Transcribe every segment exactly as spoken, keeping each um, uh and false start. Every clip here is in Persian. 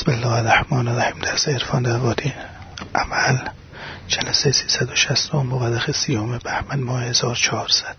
بسم الله الرحمن الرحیم. درس عرفان در وادی عمل، جلسه سیصد و شصت مورخ سیوم بهمن ماه هزار و چهارصد.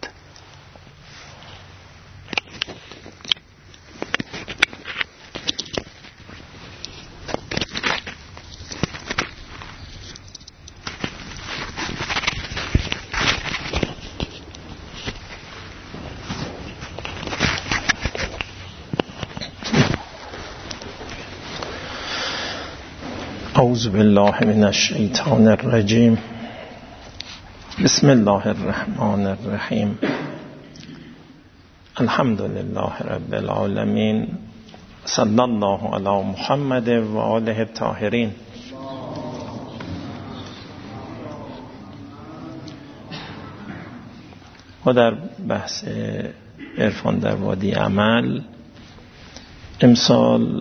اعوذ بالله من الشیطان الرجیم. بسم الله الرحمن الرحیم. الحمد لله رب العالمین. صلی الله علی محمد و آله الطاهرین. ما در بحث عرفان در وادی عمل امسال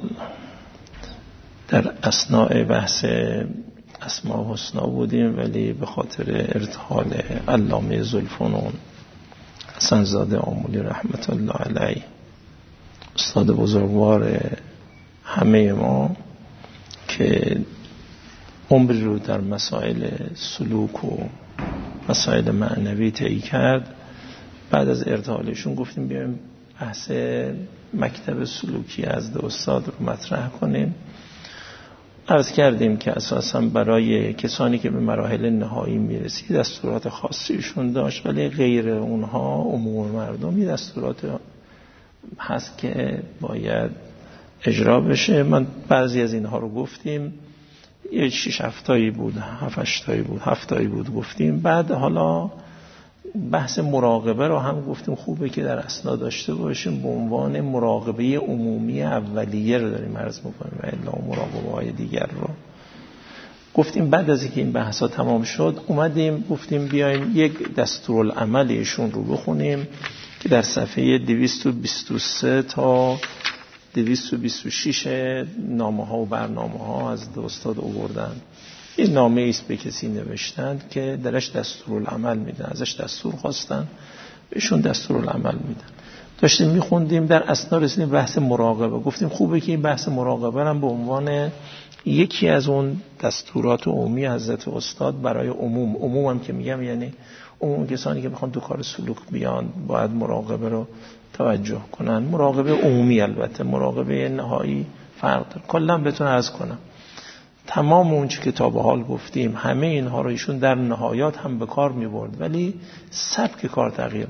در اثناء بحث اسماء الحسنا بودیم، ولی به خاطر ارتحال علامه ذوالفنون حسن زاده آملی رحمت الله علیه، استاد بزرگوار همه ما که عمری رو در مسائل سلوک و مسائل معنوی طی کرد، بعد از ارتحالشون گفتیم بیایم بحث مکتب سلوکی از استاد رو مطرح کنیم. عرض کردیم که اساساً برای کسانی که به مراحل نهایی میرسید دستورات خاصیشون داشت، ولی غیر اونها عموم مردمی دستورات هست که باید اجرا بشه. من بعضی از اینها رو گفتیم، یه شش هفتایی بود، هفت هشتایی بود، هفتایی بود گفتیم. بعد حالا بحث مراقبه رو هم گفتیم خوبه که در اسنا داشته باشیم، به عنوان مراقبه عمومی اولیه رو داریم عرض می‌کنیم و الا مراقبه‌های دیگر رو گفتیم. بعد از اینکه این بحثا تمام شد اومدیم گفتیم بیایم یک دستورالعمل ایشون رو بخونیم که در صفحه دویست و بیست و سه تا دویست و بیست و شش نامه‌ها و برنامه‌ها از استاد آوردن. این نامه ایست به کسی نوشتند که درش دستورالعمل میدن، ازش دستور خواستن، بهشون دستورالعمل میدن. داشتیم میخوندیم، در اثنا رسیدیم بحث مراقبه. گفتیم خوبه که این بحث مراقبه هم به عنوان یکی از اون دستورات عمومی حضرت استاد برای عموم، عموم هم که میگم یعنی عموم کسانی که بخوان تو کار سلوک بیان باید مراقبه رو توجه کنن. مراقبه عمومی، البته مراقبه نهایی فرق داره. کلا بهتون عرض کنم تمام اون چه که تا به حال گفتیم همه اینها رو ایشون در نهایات هم به کار می‌برد، ولی سبک کار تغییر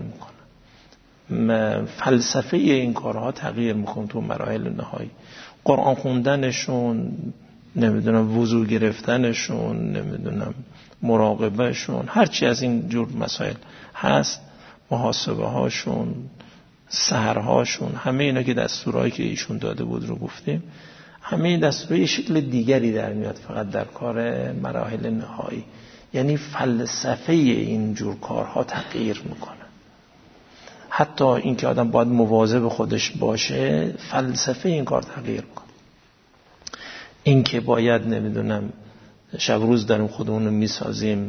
میکنه، فلسفه این کارها تغییر میکنه تو مراحل نهایی. قرآن خوندنشون، نمیدونم وضو گرفتنشون، نمیدونم مراقبهشون، هرچی از این جور مسائل هست، محاسبه هاشون، سحرهاشون، همه اینا که دستورایی که ایشون داده بود رو گفتیم. همه این دستور یه شکل دیگری در میاد فقط در کار مراحل نهایی، یعنی فلسفه این جور کارها تغییر میکنه. حتی این که آدم باید مواظب خودش باشه، فلسفه این کار تغییر میکنه. این که باید نمیدونم شب روز داریم خودمون رو میسازیم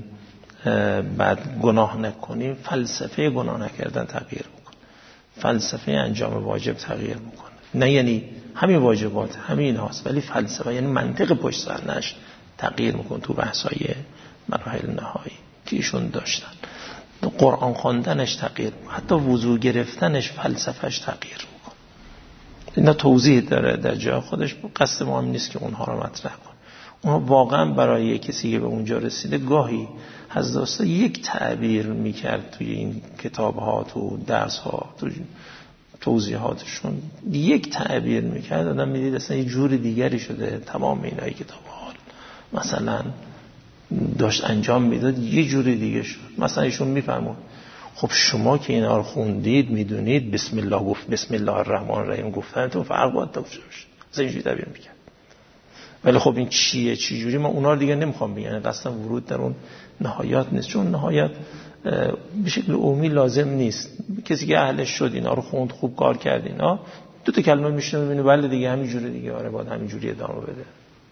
بعد گناه نکنیم، فلسفه گناه نکردن تغییر میکنه، فلسفه انجام واجب تغییر میکنه. نه یعنی همین واجبات همین هاست، ولی فلسفه یعنی منطق پشت سرش تغییر میکنه تو بحثای مراحل نهایی که ایشون داشتن. قرآن خواندنش تغییر میکنه، حتی وضو گرفتنش فلسفهش تغییر میکنه. اینا توضیح داره در جای خودش، قصد ما هم نیست که اونها رو مطرح کنه. اونها واقعا برای کسی که به اونجا رسیده گاهی حضرت استاد یک تعبیر میکرد توی این کتاب‌ها، تو درس‌ها، تو توضیحاتشون یک تعبیر میکرد، آدم میدید اصلا یه جور دیگری شده. تمام اینایی که تا به حال مثلا داشت انجام میداد یه جور دیگه شد. مثلا ایشون میفرمود خب شما که اینا رو خوندید میدونید بسم الله گفت، بسم الله الرحمن الرحیم گفتن تو فرق باید داشته باشه. از اینجوری تعبیر میکرد. ولی خب این چیه چی جوری، من اونا رو دیگه نمیخوام بگم، قصدم ورود در اون نهایات نیست، چون نهایات به شکل عمومی لازم نیست. کسی که اهلش شد اینا رو خوند، خوب کار کرد، اینا دو تا کلمه میشنه میبینه بله دیگه همین جوری دیگه، آره باید همین جوری ادامه بده.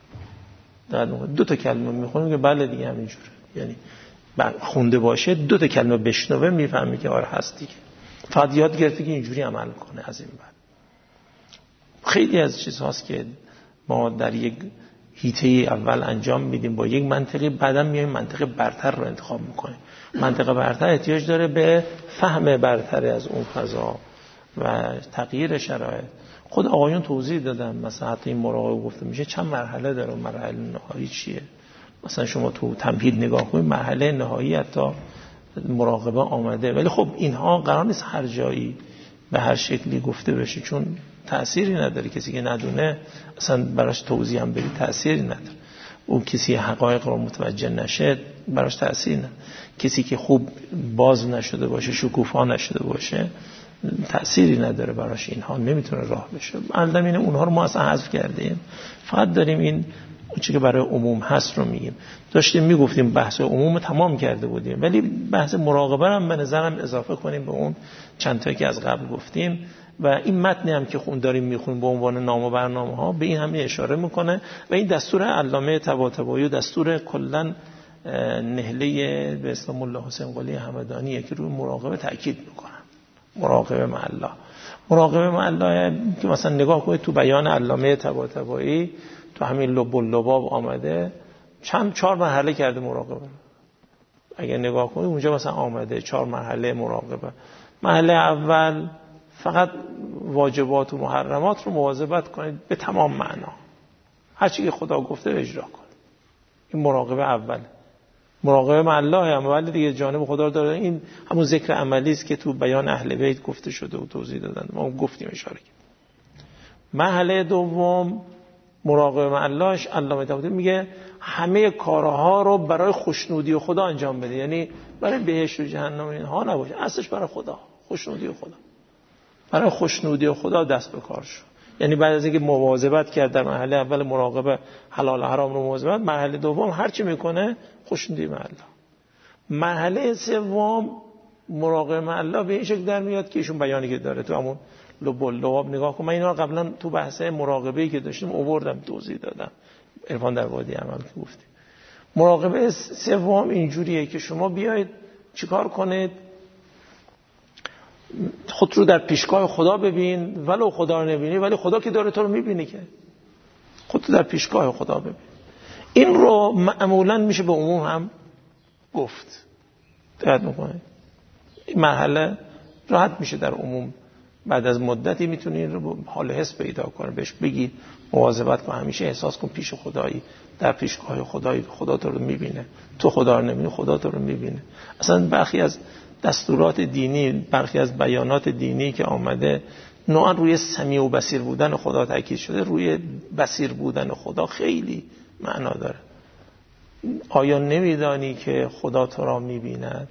در دو تا کلمه میخونه میگه بله دیگه همین جوره، یعنی خونده باشه دو تا کلمه بشنوه میفهمی که آره هست دیگه. فقط یاد گرفته که اینجوری عمل کنه. از این بعد خیلی از چیزهاست که ما در یک هیته اول انجام میدیم با یک منطقی، بعدم میایم منطقه برتر رو انتخاب میکنیم. منطقه برتر احتیاج داره به فهم برتر از اون فضا و تغییر شرایط. خود آقایون توضیح دادن مثلا حتی این مراقبه گفته میشه چند مرحله داره، مرحله نهایی چیه. مثلا شما تو تمهید نگاه کنید مرحله نهایی حتی مراقبه آمده، ولی خب اینها قرار نیست هر جایی به هر شکلی گفته بشه چون تأثیری نداره. کسی که ندونه اصلا براش توضیح هم بدی تأثیری نداره. اون کسی حقایق رو متوجه نشه براش تأثیر نداره. کسی که خوب باز نشده باشه، شکوفا نشده باشه، تأثیری نداره براش، اینها نمیتونه راه بشه. علمین اونها رو ما اصلا حذف کردیم، فقط داریم این چیزی که برای عموم هست رو میگیم. داشتیم میگفتیم بحث عموم تمام کرده بودیم، ولی بحث مراقبه هم به نظرم اضافه کنیم به اون چند تایی که از قبل گفتیم. و این متنی هم که خون داریم میخونیم به عنوان نام و برنامه ها به این همه اشاره میکنه و این دستور علامه طباطبایی و دستور کلا نهله به اسم الله حسین قلی همدانیه که روی مراقبه تاکید میکنن. مراقبه مع الله، مراقبه مع الله که مثلا نگاه کنید تو بیان علامه طباطبایی تو همین لب اللباب آمده چند چهار مرحله کرده مراقبه. اگه نگاه کنید اونجا مثلا آمده چهار مرحله مراقبه. مرحله اول فقط واجبات و محرمات رو مواظبت کنید به تمام معنا، هر چی که خدا گفته اجرا کنید. این مراقبه اول. مراقبه مع الله هم ولی دیگه جانب خدا رو داره. این همون ذکر عملی است که تو بیان اهل بیت گفته شده و توضیح دادن، ما گفتیم اشاره کردیم. مرحله دوم مراقبه مع اللهش علامه طباطبایی میگه همه کارها رو برای خوشنودی خدا انجام بده، یعنی برای بهشت و جهنم اینها نباشه، اصلش برای خدا، خوشنودی خدا. برای خوشنودی خدا دست به کار شو. یعنی بعد از اینکه مواظبت کرد در مرحله اول مراقبه حلال حرام رو مواظبت، مرحله دوم هر چی میکنه خوشنودی مع الله. مرحله سوم مراقبه مع الله به این شکل در میاد که ایشون بیانی که داره تو همون لب اللباب نگاه کن. من اینا قبلا تو بحث مراقبه‌ای که داشتیم آوردم توضیح دادم، عرفان در وادی عمل که گفتیم. مراقبه سوم اینجوریه که شما بیاید چیکار کنید، خود رو در پیشگاه خدا ببین، ولو خدا رو نبینی ولی خدا که داره تو رو میبینی، که خود رو در پیشگاه خدا ببین. این رو معمولا میشه به عموم هم گفت، دقت میکنه این مرحله راحت میشه در عموم. بعد از مدتی میتونی این رو حال حس پیدا کنه، بهش بگی مواظبت کن، همیشه احساس کن پیش خدایی، در پیشگاه خدایی، خدا تو رو میبینه، تو خدا رو نمیبینی خدا تو رو میبینه. اصلا برخی از دستورات دینی، برخی از بیانات دینی که آمده نوعا روی سمیع و بصیر بودن خدا تاکید شده، روی بصیر بودن خدا خیلی معنا داره. آیا نمیدانی که خدا تو را میبیند؟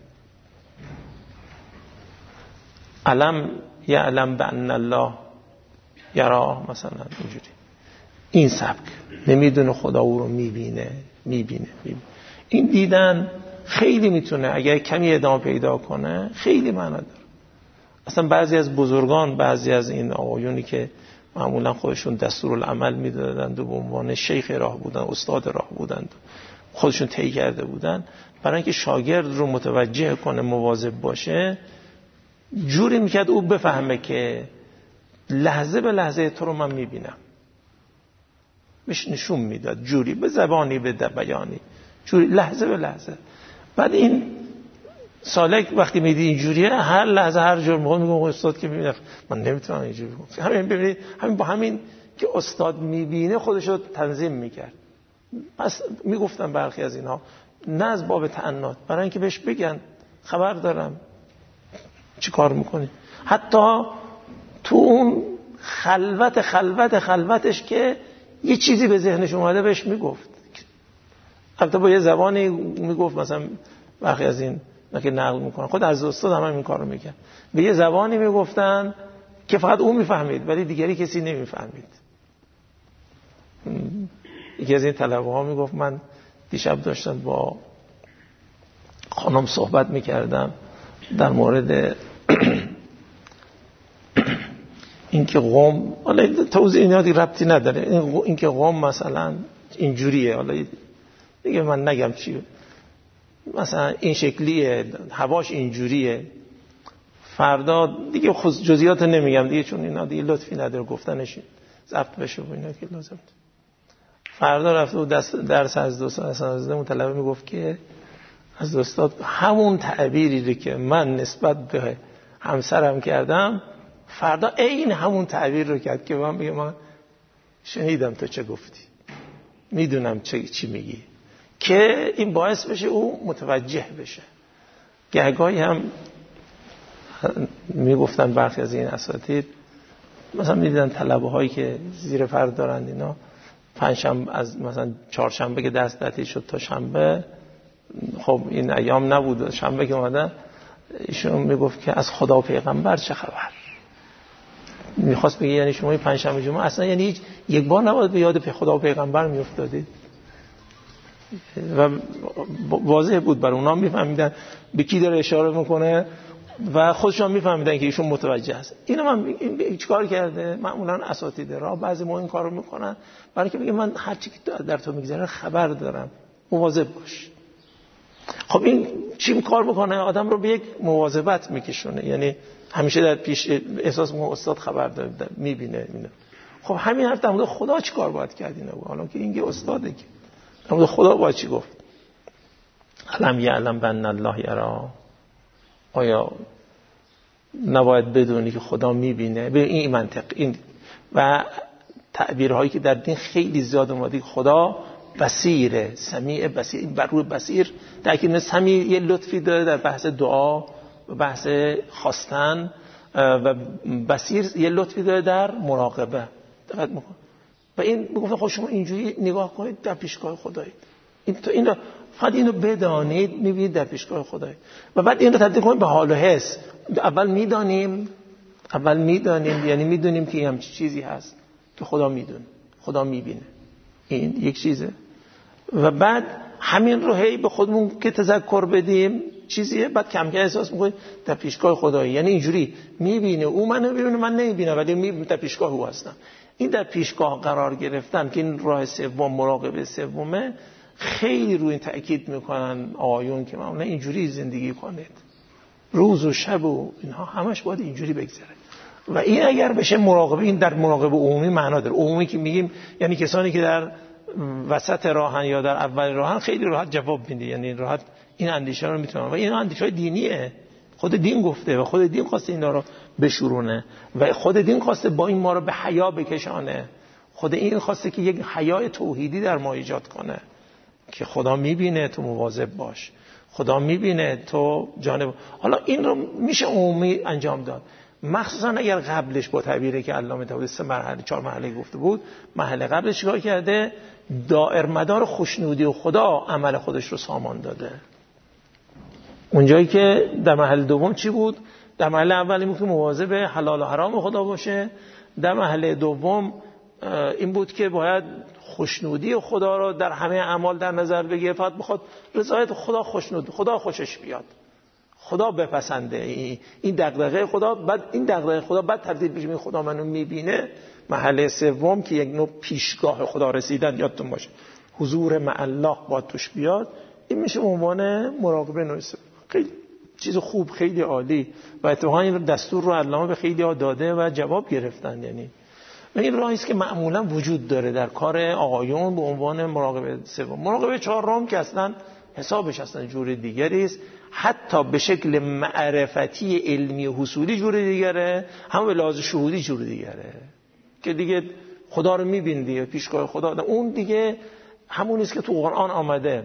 علم یعلم بان الله یرا، مثلا اینجوری این سبک، نمیدونه خدا او رو میبینه میبینه میبینه. این دیدن خیلی میتونه اگر کمی ادامه پیدا کنه خیلی معنا داره. اصلا بعضی از بزرگان، بعضی از این آقایونی که معمولا خودشون دستورالعمل میدادند و به عنوان شیخ راه بودن، استاد راه بودند، خودشون طی کرده بودن، برای اینکه شاگرد رو متوجه کنه مواظب باشه، جوری میکرد او بفهمه که لحظه به لحظه تو رو من میبینم، بهش نشون میداد جوری، به زبانی به بیانی، جوری لحظه به لحظه. بعد این سالک وقتی میدی اینجوریه، هر لحظه هر جور موقع میگم استاد که میبینه من نمیتونم اینجوری بگم. همین ببینید، همین با همین که استاد میبینه خودش رو تنظیم میکرد. پس میگفتم برخی از اینها نه از باب تعنات، برای اینکه بهش بگن خبر دارم چی کار میکنی. حتی تو اون خلوت خلوت خلوتش که یه چیزی به ذهنش اومده بهش میگفت، البته با یه زبانی میگفت، مثلا برخی از این که نقل میکنن خود از استاد هم این کارو میکنن، به یه زبانی میگفتن که فقط اون میفهمید ولی دیگری کسی نمیفهمید. یکی از این طلبه ها میگفت من دیشب داشتم با خانم صحبت میکردم در مورد اینکه قوم، حالا توضیح اینا دیگه ربطی نداره، اینکه قوم مثلا اینجوریه، حالا دیگه من نگم چی، مثلا این شکلیه، هواش اینجوریه، فردا دیگه خود جزئیات نمیگم دیگه چون اینا دیگه لطفی نداره گفتنش ضبط بشه و اینا که لازم. فردا رفته بود درس از دوستان اصلا مطلبه میگفت که از استاد همون تعبیری رو که من نسبت به همسرم کردم فردا عین همون تعبیر رو کرد که من میگم من شنیدم تو چه گفتی، میدونم چه چی میگی، که این باعث بشه او متوجه بشه. گهگاهی هم میگفتن برخی از این اساتید مثلا میدیدن طلبه هایی که زیر فرد دارند اینا پنجشنبه از مثلا چهارشنبه که درس تعطیل شد تا شنبه، خب این ایام نبود، شنبه که اومدن ایشون میگفت که از خدا و پیغمبر چه خبر. میخواست بگه یعنی شما این پنجشنبه جمعه اصلا یعنی یک بار نباید به یاد خدا و پیغمبر میافتادید. و واضح بود برای اونا، میفهمیدن به کی داره اشاره میکنه و خودشون میفهمیدن که ایشون متوجه است. اینو من چیکار کرده؟ معمولا اساتید راه بعضی ما این کارو میکنن برای که بگه من هر چی که در تو میگذره خبر دارم، مواظب باش. خب این چی کار میکنه؟ آدم رو به یک مواظبت میکشونه، یعنی همیشه در پیش احساس میکنه استاد خبر داره، میبینه میبینه. خب همین حرف در مورد خدا چی کار باید کرد اینا؟ حالا که این استاده که در مورد خدا باید چی گفت؟ علم یعلم بان الله یرا، آیا نباید بدونی که خدا میبینه؟ به این منطق این و تعبیرهایی که در دین خیلی زیاد اومده، خدا بصیره، سمیع بصیر، این بر روی بصیر تاکید سمیع یه لطفی داره در بحث دعا و بحث خواستن، و بصیر یه لطفی داره در مراقبه. دقت میکن و این میگفت خب شما اینجوری نگاه کنید در پیشگاه خدایید، این تو اینو فقط اینو بدانید میبینید در پیشگاه خدایید و بعد این رو تبدیل کنید به حال و حس. اول میدانیم اول میدانیم یعنی میدونیم که همچین چیزی هست که خدا میدونه، خدا میبینه، این یک چیزه. و بعد همین رو هی به خودمون که تذکر بدیم چیزیه، بعد کم کم احساس میکنیم در پیشگاه خدایی، یعنی اینجوری میبینه او منو میبینه من نمیبینم ولی میبینم در پیشگاه او هستم. این در پیشگاه قرار گرفتن که این راه سوم مراقبه سومه، خیلی روی این تأکید میکنن آیون که معمولا اینجوری زندگی کنید، روز و شب و اینها همش باید اینجوری بگذره. و این اگر بشه مراقبه، این در مراقبه عمومی معنا داره. عمومی که میگیم یعنی کسانی که در وسط راهن یا در اول راهن خیلی راحت جواب میده، یعنی راحت این اندیشه رو میتونن، و این اندیشه دینیه، خود دین گفته و خود دین خواسته اینا رو بشورونه و خود دین خواسته با این ما رو به حیا بکشانه. خود این خواسته که یک حیای توحیدی در ما ایجاد کنه که خدا میبینه تو مواظب باش، خدا میبینه تو جانب. حالا این رو میشه عمومی انجام داد، مخصوصا اگر قبلش با تعبیری که علامه طحاوی سه مرحله چهار مرحله گفته بود، مرحله قبلش چیکار کرده؟ دائر مدار خوشنودی و خدا عمل خودش رو سامان داده. اونجایی که در مرحله دوم چی بود؟ در مرحله اول این بود که مواظب حلال و حرام خدا باشه، در مرحله دوم این بود که باید خوشنودی خدا رو در همه اعمال در نظر بگیره، فقط بخواد رضایت خدا خوشنود خدا خوشش بیاد، خدا بپسنده، این دغدغه خدا، بعد این دغدغه خدا بعد تبدیل بشه خدا منو میبینه. مرحله سوم که یک نوع پیشگاه خدا رسیدن، یادتون باشه حضور مع الله با توش بیاد، این میشه عنوان مراقبه نوع سوم. خیلی چیز خوب، خیلی عالی و اتفاقا این دستور رو علامه به خیلی ها داده و جواب گرفتن. یعنی و این راهی است که معمولا وجود داره در کار آقایون به عنوان مراقبه سوم. مراقبه چهارم که اصلا حسابش اصلا جور دیگری است، حتی به شکل معرفتی علمی و حصولی جور دیگره، هم به لحاظ شهودی جور دیگره که دیگه خدا رو می‌بینی دیگه پیشگاه خدا. اون دیگه همونی است که تو قرآن آمده،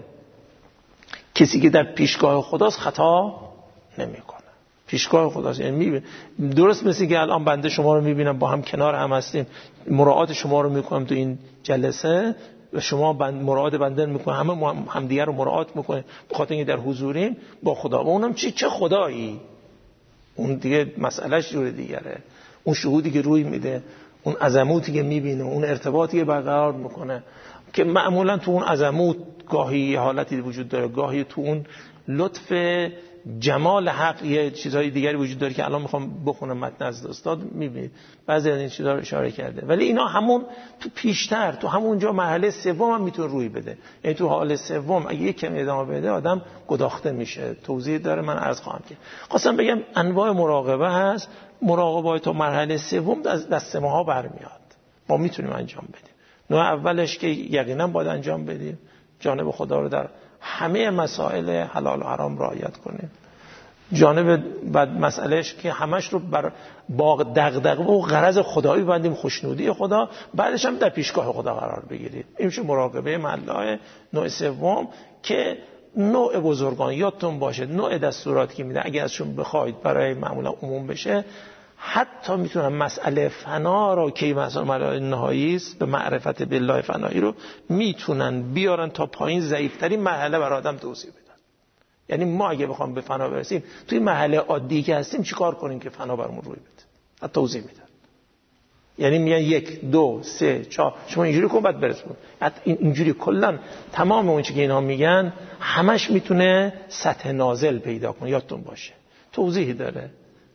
کسی که در پیشگاه خداست خطا نمی‌کنه. پیشگاه خداست یعنی می‌بینه، درست مثل که الان بنده شما رو می‌بینم با هم کنار هم هستیم، مراعات شما رو می‌کنم تو این جلسه و شما بند مراعات بنده می‌کنه، همه همدیگه رو مراعات می‌کنه به خاطر اینکه در حضوریم با خدا. و اونم چی چه خدایی، اون دیگه مسئلهش جور دیگره، اون شهودی که روی میده، اون عظمتی که می‌بینه، اون ارتباطی که برقرار می‌کنه که معمولا تو اون عظمت گاهی حالتی وجود داره، گاهی تو اون لطف جمال حق یه چیزهای دیگری وجود داره که الان میخوام بخونم متن از استاد، میبینید بعضی از این چیزها رو اشاره کرده. ولی اینا همون تو پیشتر تو همونجا مرحله سوم هم میتونه روی بده، یعنی تو حال سوم اگه یک کمی ادامه بده آدم گداخته میشه. توضیح داره من عرض خواهم کرد. خواستم بگم انواع مراقبه هست، مراقبه تو مرحله سوم از دست ماها برمیاد، ما میتونیم انجام بدیم. نوع اولش که یقینا باید انجام بدیم، جانب خدا رو در همه مسائل حلال و حرام رعایت کنیم. جانب بعد مسئلهش که همش رو بر با دغدغه و غرض خدایی ببندیم، خوشنودی خدا، بعدش هم در پیشگاه خدا قرار بگیریم. این میشه مراقبه محله نوع سوم که نوع بزرگان یادتون باشه، نوع دستوراتی که میدن اگه ازشون بخواید برای معمولا عموم بشه، حتی میتونن مسئله فنا رو که مثلا مرحله نهایی است به معرفت بالله فنایی رو میتونن بیارن تا پایین ضعیف‌ترین مرحله برای آدم توضیح بدن. یعنی ما اگه بخوام به فنا برسیم توی مرحله عادی که هستیم چیکار کنیم که فنا برامون روی بده، توضیح میدن. یعنی میگن یک دو سه چهار شما اینجوری کن بعد برسون. اینجوری کلا تمام اون چیزی که اینا میگن همش میتونه سطح نازل پیدا کنه. یادتون باشه توضیحی داره.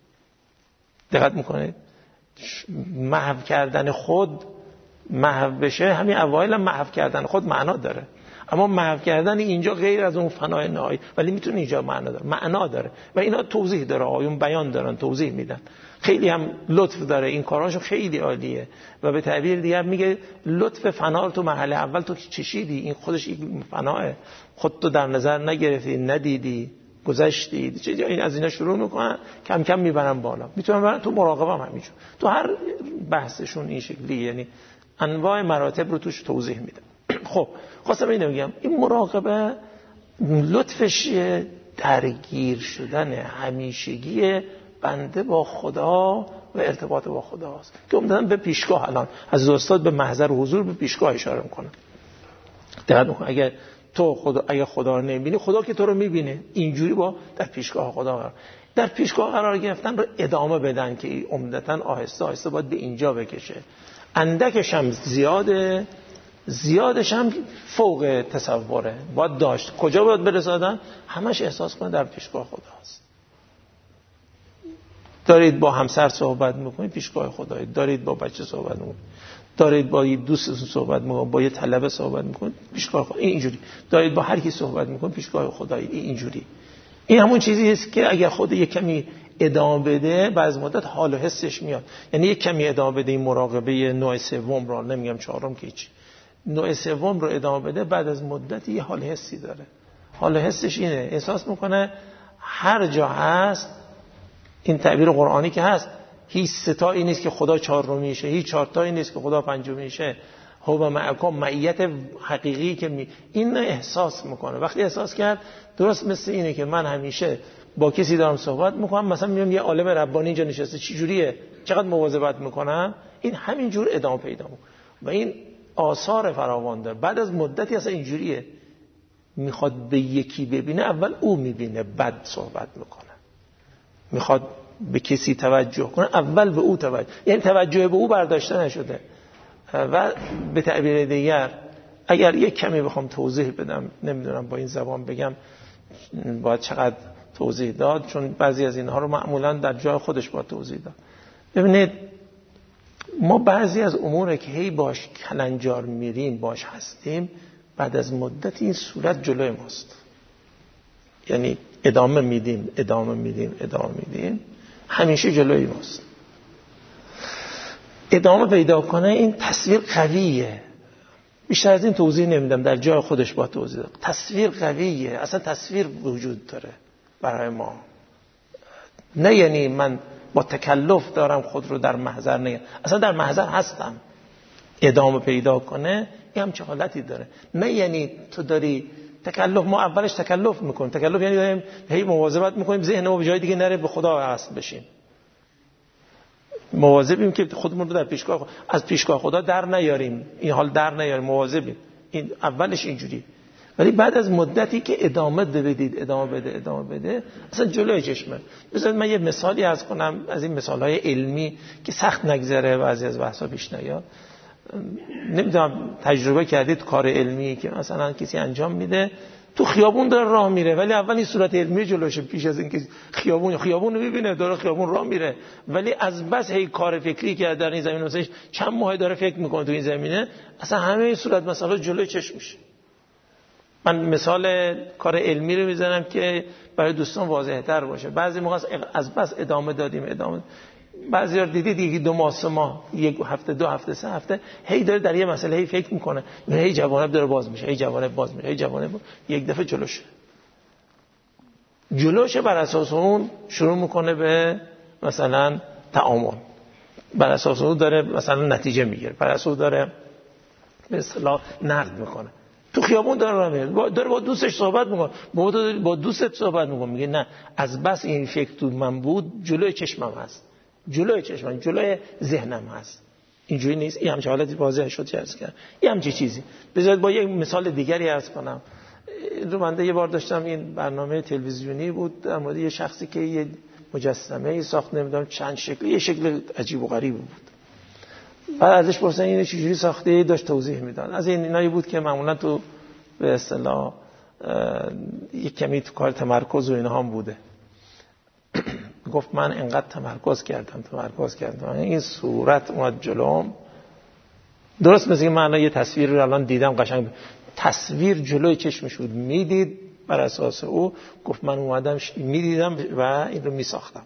دقت میکنید محو کردن خود محو بشه، همین اوایل هم محو کردن خود معنا داره، اما محو کردن اینجا غیر از اون فنای نهایی، ولی میتونه اینجا معنا داره، معنا داره و اینا توضیح داره، آیون بیان دارن، توضیح میدن. خیلی هم لطف داره، این کاراشو خیلی عالیه و به تعبیر دیگر میگه لطف فنا رو تو مرحله اول تو چشیدی، این خودش این فناه، خودتو در نظر نگرفتی، ندیدی، گذشتی، چه این از اینا شروع میکنن کم کم میبرن بالا. میتونن برن تو مراقبه هم همینجور، تو هر بحثشون این شکلی، یعنی انواع مراتب رو توش توضیح میدن. خب خواستم اینو بگم، این مراقبه لطفش درگیر شدن همیشگی بنده با خدا و ارتباط با خدا است که عمدن به پیشگاه، الان از استاد به محضر حضور به پیشگاه اشاره میکنه. دقت کن اگه تو خدا اگه خدا رو نمیبینی، خدا که تو رو میبینه، اینجوری با در پیشگاه خدا قرار در پیشگاه قرار گرفتن رو ادامه بدن که عمدتاً آهسته آهسته باید به اینجا بکشه. اندکش هم زیاده، زیادش هم فوق تصوره، باید داشت. کجا باید برسادن؟ همش احساس کنه در پیشگاه خدا است. دارید با همسر صحبت میکنید، پیشگاه خدایید. دارید با بچه صحبت میکنید، دارید با یه دوستتون صحبت میکنید، با یه طلبه صحبت میکنید، پیشگاه خدا. این اینجوری دارید با هر کی صحبت میکنید، پیشگاه خدایید. این اینجوری. این همون چیزی است که اگر خود یک کمی ادامه بده، بعد مدت حال و حسش میاد. یعنی یک کمی ادامه بده این مراقبه نوع سوم رو، نمیگم چهارم که هیچ، نوع سوم رو ادامه بده، بعد از مدتی یه حال حسی داره. حال حسش اینه، احساس میکنه هر جا هست، این تعبیر قرآنی که هست، هیچ ستایی نیست که خدا چهارمی میشه، هیچ چهارتایی نیست که خدا پنجمی میشه. هو معکم، معیت حقیقی که می... این احساس میکنه. وقتی احساس کرد، درست مثل اینه که من همیشه با کسی دارم صحبت میکنم، مثلا میگم یه عالم ربانی اینجا نشسته، چی جوریه، چقدر مواظبت میکنم، این همین جور ادامه پیدا میکنه و این آثار فراوان داره. بعد از مدتی اصلا اینجوریه، میخواد به یکی ببینه، اول او میبینه بعد صحبت میکنه. میخواد به کسی توجه کنه، اول به او توجه، یعنی توجه به او برداشته نشده. و به تعبیر دیگر اگر یک کمی بخوام توضیح بدم، نمیدونم با این زبان بگم باید چقدر توضیح داد، چون بعضی از اینها رو معمولا در جای خودش باید توضیح داد. ببینید ما بعضی از امور که هی باش کلنجار میریم، باش هستیم، بعد از مدت این صورت جلوی ماست. یعنی ادامه میدیم ادامه میدیم ادامه میدیم همیشه جلوی ماست. ادامه پیدا کنه، این تصویر قویه. بیشتر از این توضیح نمیدم، در جای خودش با توضیح داد. تصویر قویه، اصلا تصویر وجود داره برای ما. نه یعنی من با تکلف دارم خود رو در محضر نگم، اصلا در محضر هستم. ادامه پیدا کنه این هم چه حالتی داره. نه یعنی تو داری تکلف، ما اولش تکلف میکنیم. تکلف یعنی داریم هی مواظبت میکنیم ذهن ما به جای دیگه نره، به خدا وصل بشیم. مواظبیم که خودمون رو در پیشگاه خدا، از پیشگاه خدا در نیاریم، این حال در نیاریم، مواظبیم. این اولش اینجوری، ولی بعد از مدتی که ادامه بدید، ادامه بده ادامه بده، اصلا جلوی چشمه. بذارید من یه مثالی عرض کنم از این مثالهای علمی که سخت نگذره بعضی از بحثا پیش نیاد. نمیدونم تجربه کردید کار علمی که مثلا کسی انجام میده، تو خیابون داره راه میره، ولی اول این صورت علمی جلوشه، پیش از اینکه خیابون خیابون رو ببینه داره خیابون راه میره، ولی از بس هی کار فکری که در این زمینه مثلا چند ماه داره فکر میکنه تو این زمینه، اصلا همه این صورت مسائل جلوی چشم میشه. من مثال کار علمی رو میزنم که برای دوستان واضح تر باشه. بعضی موقع از بس ادامه دادیم ادامه بعضی‌ها دیدید دیگه دو ماه سه ماه یک هفته دو هفته سه هفته هی داره در یه مسئله هی فکر میکنه، هی جوانب داره باز میشه، هی جوانب باز میشه، هی جوانب یک دفعه جلوشه جلوشه بر اساس اون شروع میکنه به مثلا تعامل، بر اساس اون داره مثلا نتیجه میگیره، بر اساس اون داره به اصطلاح نقد میکنه. تو خیابون داره میره، داره با دوستش صحبت میکنه، با با دوستت صحبت میکنه، میگه نه از بس این فکر تو من بود جلوی چشمم هست، جلوی چشمم، جلوی ذهنم هست. اینجوری نیست. این همچه حالتی واضح شد چه عرض کردم، این همچه چیزی. بذارید با یک مثال دیگری عرض کنم. رو منده یه بار داشتم، این برنامه تلویزیونی بود در مورد یه شخصی که یه مجسمه ای ساخت، نمیدونم چند شکلی، یه شکل عجیب و غریب بود. بعد ازش پرسیدن اینو چجوری ساخته، داشت توضیح میداد. از این اینایی بود که معمولا تو به اصطلاح یک کمی تو کار تمرکز و اینها هم بوده. گفت من انقدر تمرکز کردم تمرکز کردم این صورت اومد جلوم، درست مثل این من یه تصویر رو الان دیدم قشنگ تصویر جلوی چشمش بود، میدید، بر اساس او گفت من اومدم میدیدم و این رو میساختم.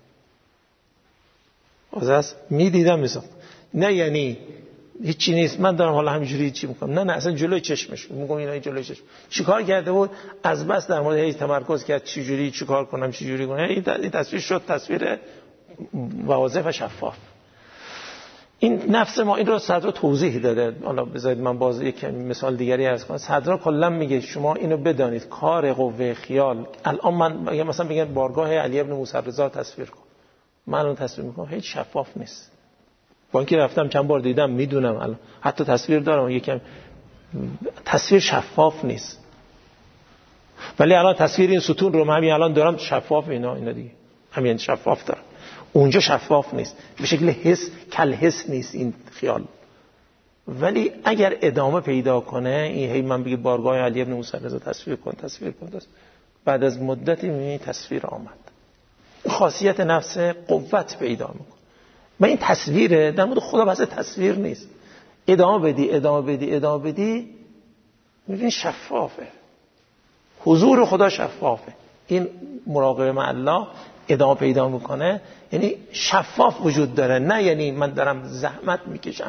از میدیدم میساختم، نه یعنی هیچی نیست من دارم حالا همینجوری چی میکنم، نه نه اصلا جلوی چشمش میگم اینا جلوی چشم چیکار کرده بود، از بس در مورد هیچ تمرکز کرد چجوری چیکار کنم چجوری کنم، این تصویر شد تصویر واضح و شفاف. این نفس ما این رو صدر توضیح داده. حالا بذارید من باز یک مثال دیگری عرض کنم. صدر کلا میگه شما اینو بدانید کار قوه خیال، الان من مثلا میگن بارگاه علی ابن موسی رضا تصویر کن، من اون تصویر میکنم، هیچ شفاف نیست. با اینکه رفتم چند بار دیدم میدونم الان حتی تصویر دارم، یکم تصویر شفاف نیست. ولی الان تصویر این ستون رو همین الان دارم شفاف، اینا اینا دیگه همین شفاف دارم، اونجا شفاف نیست، به شکل حس کل حس نیست این خیال. ولی اگر ادامه پیدا کنه این هی من بگید بارگاه علی ابن موسی رضا تصویر کن تصویر کن تصویر. بعد از مدتی میبینی تصویر آمد. خاصیت نفس قوت پیدا میکنه. و این تصویره در مورد خدا بحث تصویر نیست. ادامه بدی ادامه بدی ادامه بدی میبینی شفافه، حضور خدا شفافه. این مراقبه مع الله ادامه پیدا میکنه، یعنی شفاف وجود داره، نه یعنی من دارم زحمت میکشم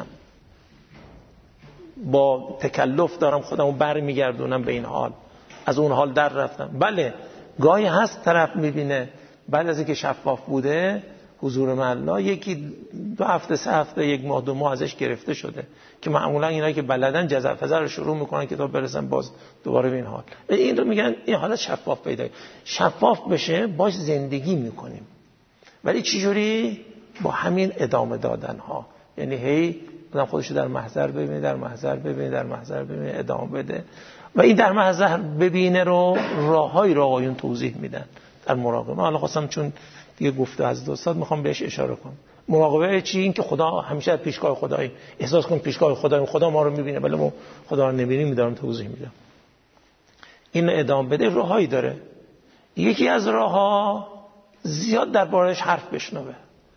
با تکلف دارم خودمو بر میگردونم به این حال، از اون حال در رفتم. بله گاهی هست طرف میبینه بعد از اینکه شفاف بوده حضور مع الله یکی دو هفته سه هفته یک ماه دو ماه ازش گرفته شده، که معمولا اینایی که بلدن جزع فزع رو شروع میکنن که تا برسن باز دوباره به این حال. این رو میگن این حالت شفاف پیدا شفاف بشه باش زندگی میکنیم. ولی چجوری؟ با همین ادامه دادن ها، یعنی هی آدم خودشو در محضر ببینه در محضر ببینه در محضر ببینه ادامه بده. و این در محضر ببینه رو راههایی رو آقایون توضیح میدن در مراقبه. من حالا خواستم چون دیگه گفته از دوستاد میخوام بهش اشاره کنم. مراقبه چی؟ این که خدا همیشه پیشگاه خدایی، احساس کن پیشگاه خدایی، خدا ما رو میبینه ولی ما خدا رو نمیبینیم. میذارم توضیح میدم. این ادامه بده راههایی داره. یکی از راهها زیاد دربارش حرف بشنوه.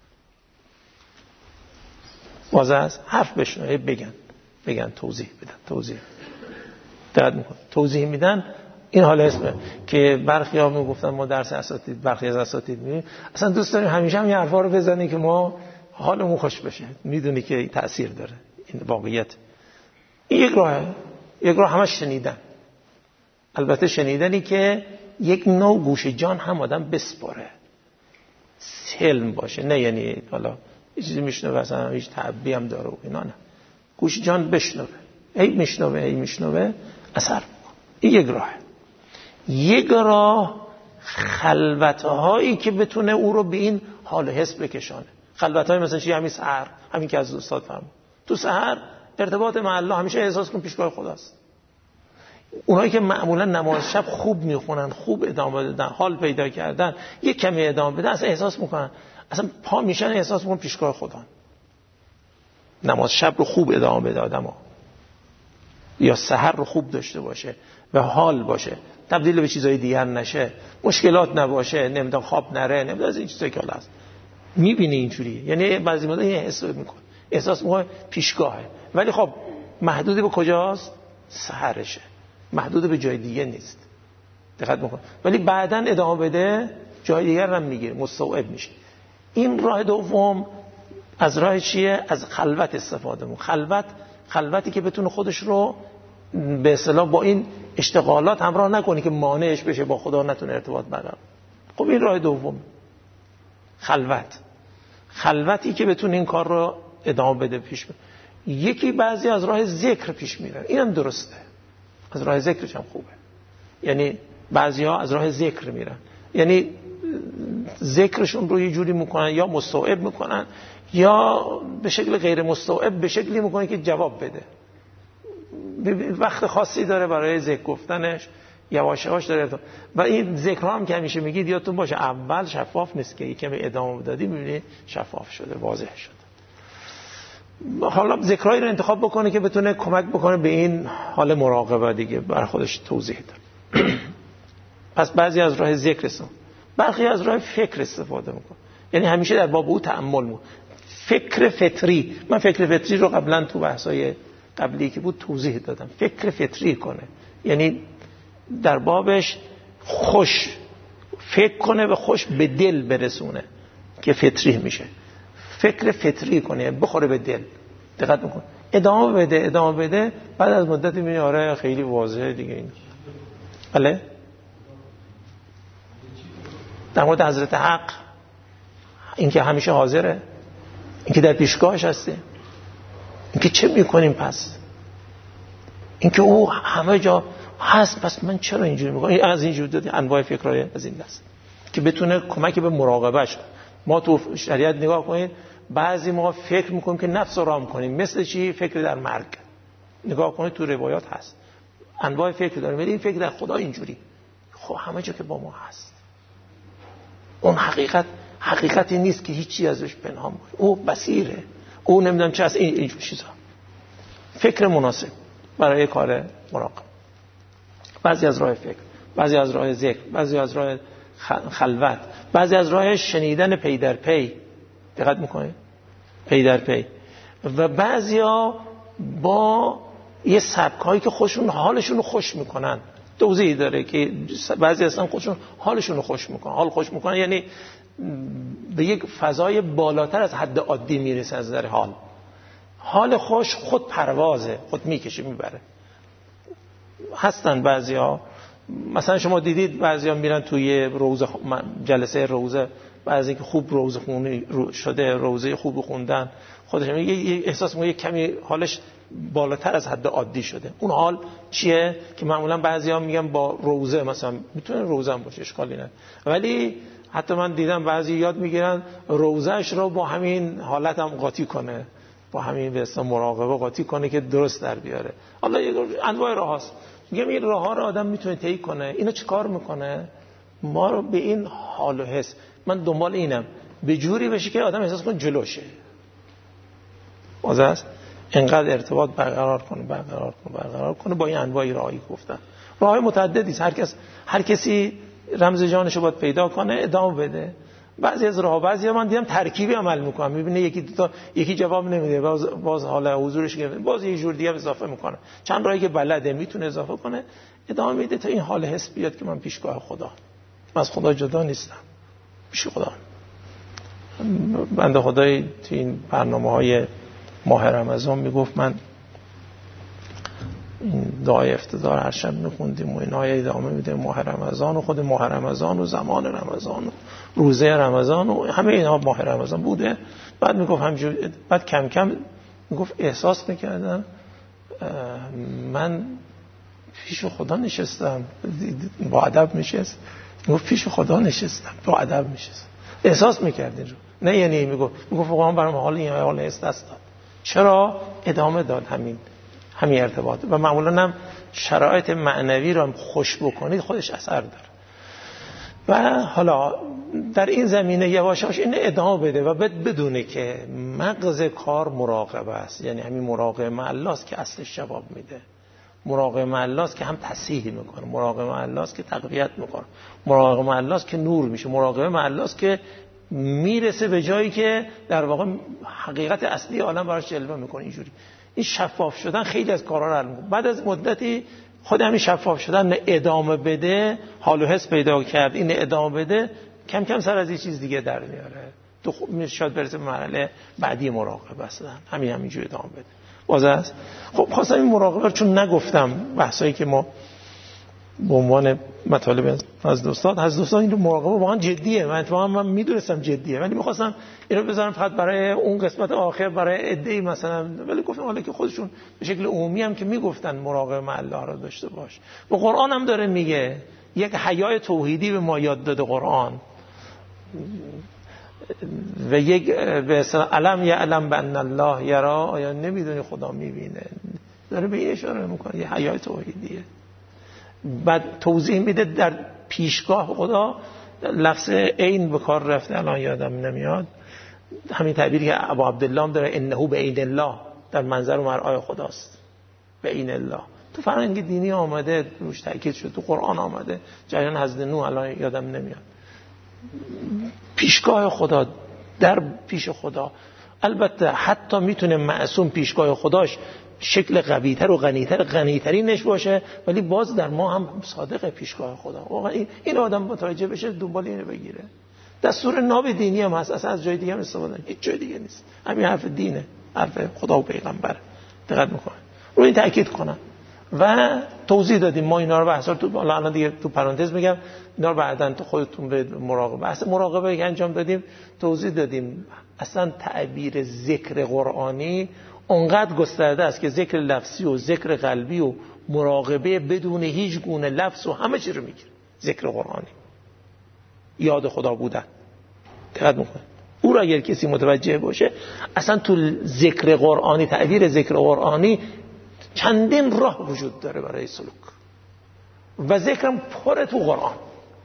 واضح است حرف بشنوه، بگن بگن توضیح بدن توضیح دقت میکنه توضیح میدن. این حالا اسمه که برخی ها میگفتن ما درس اساتید برخی از اساتید میبینیم اصلا دوست داریم همیشه هم این حرفا رو بزنیم که ما حالمون خوش بشه، میدونی که تأثیر داره. این واقعیت. این یک راهه. یک راه همش شنیدن. البته شنیدنی که یک نوع گوش جان هم آدم بسپاره، سلم باشه، نه یعنی حالا یه چیزی میشنوه اصلا هیچ تعبی هم داره و اینا، نه، گوش جان بشنوه، ای میشنوه ای میشنوه اثر میکنه. این یک راهه. یک راه خلوت‌هایی که بتونه او رو به این حال و حس بکشانه. خلوت‌های مثلا چی؟ همین سحر، همین که از استاد فرمود تو سحر ارتباط مع الله همیشه احساس کن پیشگاه خداست. اونایی که معمولا نماز شب خوب میخونن، خوب ادامه دادن، حال پیدا کردن، یک کمی ادامه بدن، اصلا احساس میکنن اصلا پا میشن احساس میکنن پیشگاه خدا. نماز شب رو خوب ادامه بده آدمو، یا سحر رو خوب داشته باشه و حال باشه، تبدیل به چیزای دیگر نشه، مشکلات نباشه، نمیدونم خواب نره، نمیدونم از این چیزایی که حالا هست. میبینی اینجوریه، یعنی بعضی موقع این حس میکنه، احساس میکنه پیشگاهه. ولی خب محدود به کجاست؟ سحرشه، محدود به جای دیگه نیست. دقت میکنه. ولی بعداً ادامه بده جای دیگر هم میگیره، مستوعب میشه. این راه دوم از راه چیه؟ از خلوت استفاده مون. خلوت خلوتی که بتونه خودش رو به اصطلاح با این اشتغالات همراه نکنه که مانعش بشه با خدا نتونه ارتباط برقرار. خب این راه دوم، خلوت. خلوتی که بتونه این کار رو ادامه بده پیش بره. یکی بعضی از راه ذکر پیش میرن، اینم درسته، از راه ذکرش هم خوبه. یعنی بعضی‌ها از راه ذکر میرن، یعنی ذکرشون رو یه جوری میکنن یا مستوعب میکنن یا به شکل غیر مستوعب به شکلی میکنن که جواب بده. وقت خاصی داره برای ذکر گفتنش، یواش یواش داره. و این ذکرها هم که همیشه میگید یادتون باشه اول شفاف نیست که یکم ادامه دادی میبینی شفاف شده، واضح شده. حالا ذکرهایی رو انتخاب بکنه که بتونه کمک بکنه به این حال مراقبه دیگه، برای خودش توضیح داد. پس بعضی از راه ذکر استفاده، برخی از راه فکر استفاده میکنه. یعنی همیشه در باب او تأمل میکنه. فکر فطری، من فکر فطری رو قبلا تو بحثای قبلی که بود توضیح دادم. فکر فطری کنه یعنی در بابش خوش فکر کنه و خوش به دل برسونه که فطری میشه. فکر فطری کنه، بخوره به دل. دقت میکنه، ادامه بده ادامه بده بعد از مدت میبینی آره خیلی واضحه دیگه این. بله در مورد حضرت حق، این که همیشه حاضره، این که در پیشگاهش هسته، این که چه میکنیم پس، این که او همه جا هست پس من چرا اینجوری میکنم. از اینجور دادی انواع فکرهای از این دست که بتونه کمک به مراقبهش. ما تو شریعت نگاه کنید بعضی ما فکر میکنیم که نفس رو رام کنیم، مثل چی؟ فکر در مرگ. نگاه کنید تو روایات هست انواع فکر داریم، ولی این فکر در خدا اینجوری خب همه جا که با ما هست. اون حقیقت حقیقتی نیست که هیچی ازش پنهان باشه، او بصیره، او نمیدونم چه از این اینجور چیزا. فکر مناسب برای کار مراقبه. بعضی از راه فکر، بعضی از راه ذکر، بعضی از راه خلوت، بعضی از راه شنیدن پی در پی. دقت میکنید؟ پی در پی. و بعضیا با یه سبکایی که خودشون حالشون رو خوش میکنن. توضیحی داره که بعضی اصلا خودشون حالشون رو خوش میکنن. حال خوش میکنن یعنی به یک فضای بالاتر از حد عادی میرسه از نظر حال. حال خوش خود پروازه، خود میکشه میبره. هستن بعضیا، مثلا شما دیدید بعضیا میرن توی روزه جلسه روزه، بعضی که خوب روزه خونی شده، روزه خوب خوندن، خودش میگه احساس میگه کمی حالش بالاتر از حد عادی شده. اون حال چیه که معمولا بعضیا میگن با روزه، مثلا میتونه روزه هم باشه اشکالی نه، ولی حتی من دیدم بعضی یاد میگیرن روزهش رو با همین حالت هم قاطی کنه، با همین به اصطلاح مراقبه قاطی کنه که درست در بیاره. حالا انواع راه هست. میگم این راه ها رو آدم میتونه طی کنه. اینا چه کار میکنه؟ ما رو به این حال و حس، من دنبال اینم به جوری بشه که آدم احساس کنه جلوشه. واضح است؟ انقدر ارتباط برقرار کنه برقرار کنه برقرار کنه با این انواع راهی گفتن. راههای متعددی است. هر کس هر کسی رمز جانش رو باید پیدا کنه، ادامه بده. بعضی از راه بعضی من دیدم ترکیبی عمل میکنه، میبینه یکی دو تا یکی جواب نمیده، باز باز حال حضورش گرفته، باز یه جور دیگه اضافه میکنه. چند راهی که بلده میتونه اضافه کنه، ادامه میده تا این حال حس بیاد که من پیشگاه خدا، من از خدا جدا نیستم، پیش خدا. بنده خدای تو این برنامه‌های ماه رمضان میگفت من این دعای افتضاح هر شب میخوندیم و اینا ادامه میده، ماه رمضان و خود ماه رمضان و زمان رمضان و روزه رمضان و همه اینا ماه رمضان بوده. بعد میگفت همینجور، بعد کم کم میگفت احساس میکردم من پیش خدا نشستم، با ادب نشست، میگفت پیش خدا نشستم با ادب نشستم، احساس میکرد اینجور. نه یعنی میگفت میگفت واقعا برام حال این حال است دست داد. چرا؟ ادامه داد همین همین ارتباط. و معمولا هم شرایط معنوی رو هم خوش بکنید خودش اثر داره. و حالا در این زمینه یواش یواش این ادامه بده و بدونه که مغز کار مراقبه است. یعنی همین مراقبه مع الله است که اصلش جواب میده. مراقبه مع الله است که هم تصحیح میکنه، مراقبه مع الله است که تقویت میکنه، مراقبه مع الله است که نور میشه، مراقبه مع الله است که میرسه به جایی که در واقع حقیقت اصلی عالم براش جلوه میکنه. اینجوری این شفاف شدن خیلی از کارا رو حل میکنه. بعد از مدتی خود همین شفاف شدن ادامه بده، حال و حس پیدا کرد، این ادامه بده، کم کم سر از یه چیز دیگه در میاره. تو خب شاید برسه به مرحله بعدی مراقبه اصلا همین همینجوری ادامه بده. باز است. خب خواستم این مراقبه رو چون نگفتم بحثایی که ما به عنوان مطالب از دوستان از دوستان این رو مراقبه واقعا جدیه. من اتفاقا من میدونستم جدیه ولی می‌خواستم اینو بذارم فقط برای اون قسمت آخر برای عده‌ای مثلا، ولی گفتم حالا که خودشون به شکل عمومی هم که میگفتن مراقبه مع الله رو داشته باش. و قرآن هم داره میگه یک حیای توحیدی به ما یاد داده قرآن و یک به اصطلاح علم یعلم بان الله یرا، آیا نمیدونی خدا میبینه؟ داره به این اشاره میکنه یه حیای توحیدیه. بعد توضیح میده در پیشگاه خدا لفظ عین به کار رفته الان یادم نمیاد، همین تعبیری که ابو عبدالله هم داره انه بعین الله در منظر و مرعای خداست. بعین الله تو فرهنگ دینی آمده روش تاکید شد، تو قرآن آمده، جریان حضرت نوح الان یادم نمیاد. پیشگاه خدا در پیش خدا. البته حتی میتونه معصوم پیشگاه خداش شکل قوی‌تر و غنی‌تر غنی‌ترینش باشه ولی باز در ما هم صادق پیشگاه خدا. واقعا این, این آدم متوجه بشه دنبال اینو بگیره. دستور ناب دینی هم هست، اصلا از جای دیگه هم استفاده نمی‌کنه، هیچ جای دیگه نیست، همین حرف دینه، حرف خدا و پیغمبر. دقت می‌کنه رو این تاکید کنم و توضیح دادیم ما اینا رو بحثا تو الان دیگه تو پرانتز میگم اینا رو بعداً تو خودتون به مراقبه بحث مراقبه که انجام دادیم توضیح دادیم. اصلا تعبیر ذکر قرآنی اونقدر گسترده است که ذکر لفظی و ذکر قلبی و مراقبه بدون هیچ گونه لفظ و همه چی رو میگیره. ذکر قرآنی یاد خدا بودن. دقت میکنه او را اگر کسی متوجه باشه اصلا تو ذکر قرآنی تعبیر ذکر قرآنی چندین راه وجود داره برای سلوک و ذکرم پر تو قرآن،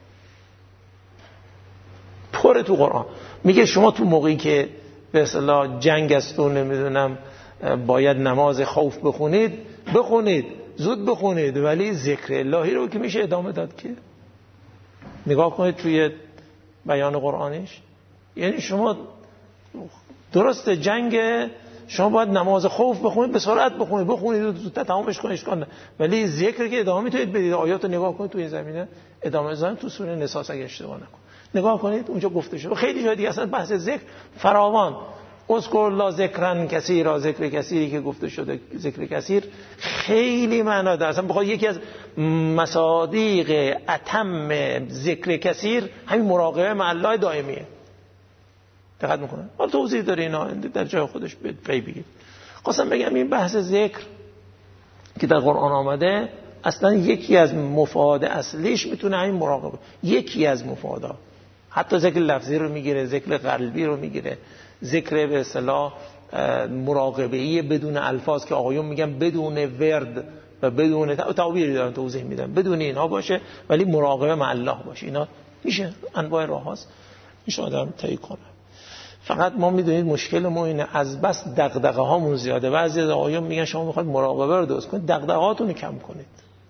پر تو قرآن. میگه شما تو موقعی که به اصطلاح جنگ است و نمیدونم باید نماز خوف بخونید بخونید زود بخونید ولی ذکر الهی رو که میشه ادامه داد که نگاه کنید توی بیان قرآنش. یعنی شما درست جنگ شما باید نماز خوف بخونید به سرعت بخونید بخونید و تمامش کنید کنه ولی ذکر که ادامه میتونید بدید. آیات رو نگاه کنید توی این زمینه ادامه دادن تو سوره نساء اگه اشتباه نکنم نگاه کنید اونجا گفته شده. خیلی جای دیگه اصلا بحث ذکر فراوان. اذکر الله ذکرن کثیرا، ذکر کثیری که گفته شده ذکر کثیر خیلی معنا داره. اصلا بخواد یکی از مصادیق اتم ذکر کثیر همین مراقبه مع الله دائمیه. دقت میکنه حالا توضیح داره اینا در جای خودش پی بگید. خواستم بگم این بحث ذکر که در قرآن آمده اصلا یکی از مفاد اصلیش میتونه همین مراقبه، یکی از مفادا. حتی ذکر لفظی رو میگیره، ذکر قلبی رو میگیره، ذکر به اصطلاح مراقبه‌ای بدون الفاظ که آقایون میگن بدون ورد و بدون تعبیری دارن توضیح میدن بدون اینها باشه ولی مراقبه مع الله باشه. اینا میشه انواع راهاست میشه آدم طی کنه. فقط ما میدونید مشکل ما اینه از بس دغدغه هامون زیاده. بعضی از آقایون میگن شما میخواید مراقبه رو درست کنید دغدغه‌هاتون رو کم کنید.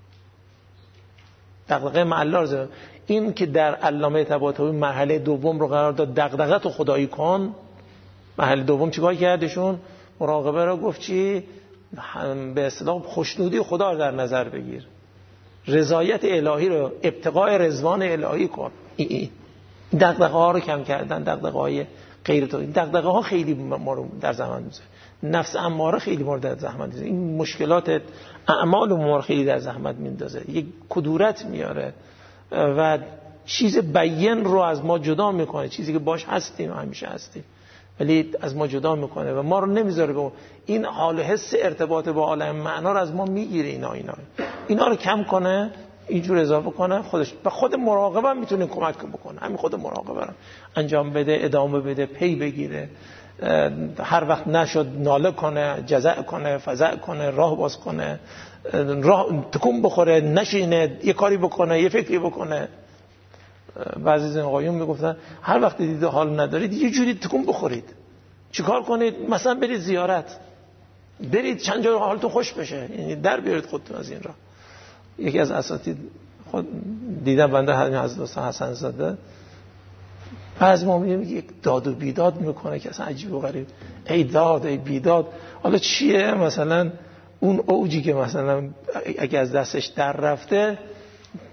دغدغه مع الله رو زیاده. این که در علامه طباطبایی مرحله دوم رو قرار داد دغدغه تو خدایی کن. مرحله دوم چیکار کردشون؟ مراقبه رو گفت چی؟ به اصطلاح خوشنودی خدا رو در نظر بگیر، رضایت الهی رو، ابتغاء رضوان الهی کن. این دغدغه ها رو کم کردن. دغدغه های غیر تو دغدغه ها خیلی ما رو در زحمت میذاره. نفس اماره خیلی ما رو در زحمت میذاره. این مشکلات اعمال ما رو خیلی در زحمت میندازه، یک کدورت میاره و چیز بیان رو از ما جدا میکنه، چیزی که باش هستیم همیشه هستیم ولی از ما جدا میکنه و ما رو نمیذاره به این حال حس ارتباط با عالم معنا رو از ما میگیره. اینا اینا اینا رو کم کنه، اینجور اضافه کنه خودش. و خود مراقبه هم میتونه کمک بکنه. همین خود مراقبه رو انجام بده، ادامه بده، پی بگیره. هر وقت نشد ناله کنه، جزع کنه، فزع کنه، راه باز کنه، راه تکون بخوره، نشینه، یه کاری بکنه، یه فکری بکنه. بعضی از آقایون میگفتن هر وقت دیدید حال ندارید یه جوری تکون بخورید. چیکار کنید؟ مثلا برید زیارت، برید چند جا حالتون خوش بشه، یعنی در بیارید خودتون از این راه. یکی از اساتید خود دیدم بنده همین حضرت حسن زاده بعضی ما میگه یک داد و بیداد میکنه که اصلا عجیب و غریب. ای داد ای بیداد. حالا چیه؟ مثلا اون اوجی که مثلا اگه از دستش در رفته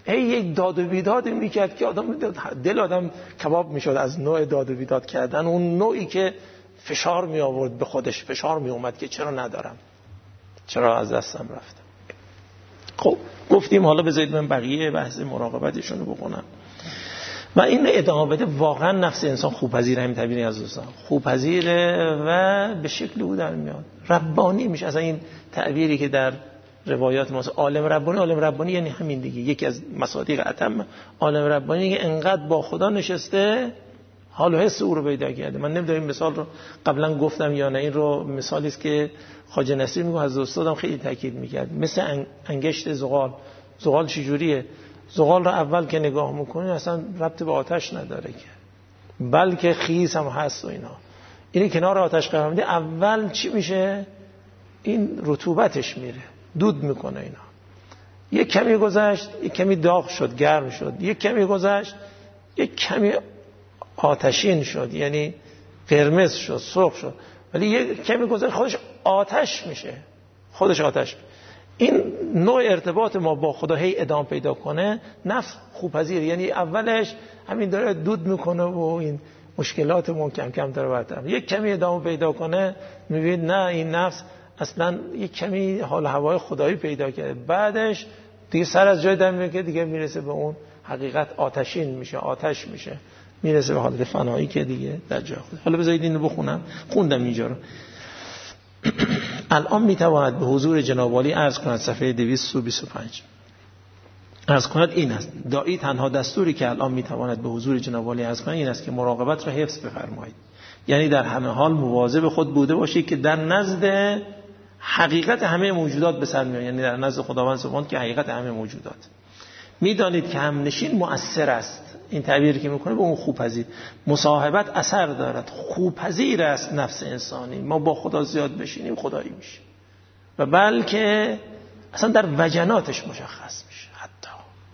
ای یک داد و بیداد میکرد که آدم دل آدم کباب میشد از نوع داد و بیداد کردن، اون نوعی که فشار می آورد به خودش، فشار می اومد که چرا ندارم، چرا از دستم رفتم. خب گفتیم حالا بذارید من بقیه بحث مراقبتشون رو بکنم و این ادامه بده. واقعا نفس انسان خوبپذیره، همین تعبیری از دوستان خوبپذیره و به شکل او در میاد، ربانی میشه. اصلا این تعبیری که در روایات ما عالم ربانی، عالم ربانی یعنی همین دیگه، یکی از مصادیق اتم عالم ربانی که انقدر با خدا نشسته حال و حس او رو پیدا کرده. من نمیدونم این مثال رو قبلا گفتم یا نه، این رو مثالی است که خواجه نصیر میگه، از استادم خیلی تاکید میکرد، مثل انگشت زغال. زغال چجوریه؟ زغال رو اول که نگاه میکنی اصلا ربط به آتش نداره که، بلکه خیس هم هست و اینا. اینی کنار آتش قرار میده، اول چی میشه؟ این رطوبتش میره، دود میکنه اینا. یک کمی گذشت، یک کمی داغ شد، گرم شد، یک کمی گذشت، یک کمی آتشین شد، یعنی قرمز شد، سرخ شد، ولی یک کمی گذشت خودش آتش میشه، خودش آتش. این نوع ارتباط ما با خدا هی ادامه پیدا کنه، نفس خوبپذیر، یعنی اولش همین داره دود میکنه و این مشکلات ما کم کم داره برطرف، یک کمی ادامه پیدا کنه میبینید نه این نفس اصلا یک کمی حال هوای خدایی پیدا کرده، بعدش دیگه سر از جای در میره که دیگه میرسه به اون حقیقت، آتشین میشه، آتش میشه، میرسه به حالت فنایی که دیگه در جای خود. حالا بذارید اینو بخونم، خوندم اینجا رو. الان میتواند به حضور جناب عالی عرض کند، صفحه دویست و بیست و پنج عرض کند این است: داعی تنها دستوری که الان میتواند به حضور جناب عالی عرض کند این است که مراقبت را حفظ بفرمایید، یعنی در همه حال مواظب خود بوده باشید که در نزد حقیقت همه موجودات به سر میآید، یعنی در نزد خداوند سبحان که حقیقت همه موجودات. میدانید که همنشین مؤثر است، این تعبیری که میکنه به اون خوبپذیر. مصاحبت اثر دارد، خوبپذیر است نفس انسانی. ما با خدا زیاد بشینیم خدایی میشه و بلکه اصلا در وجناتش مشخص میشه. حتی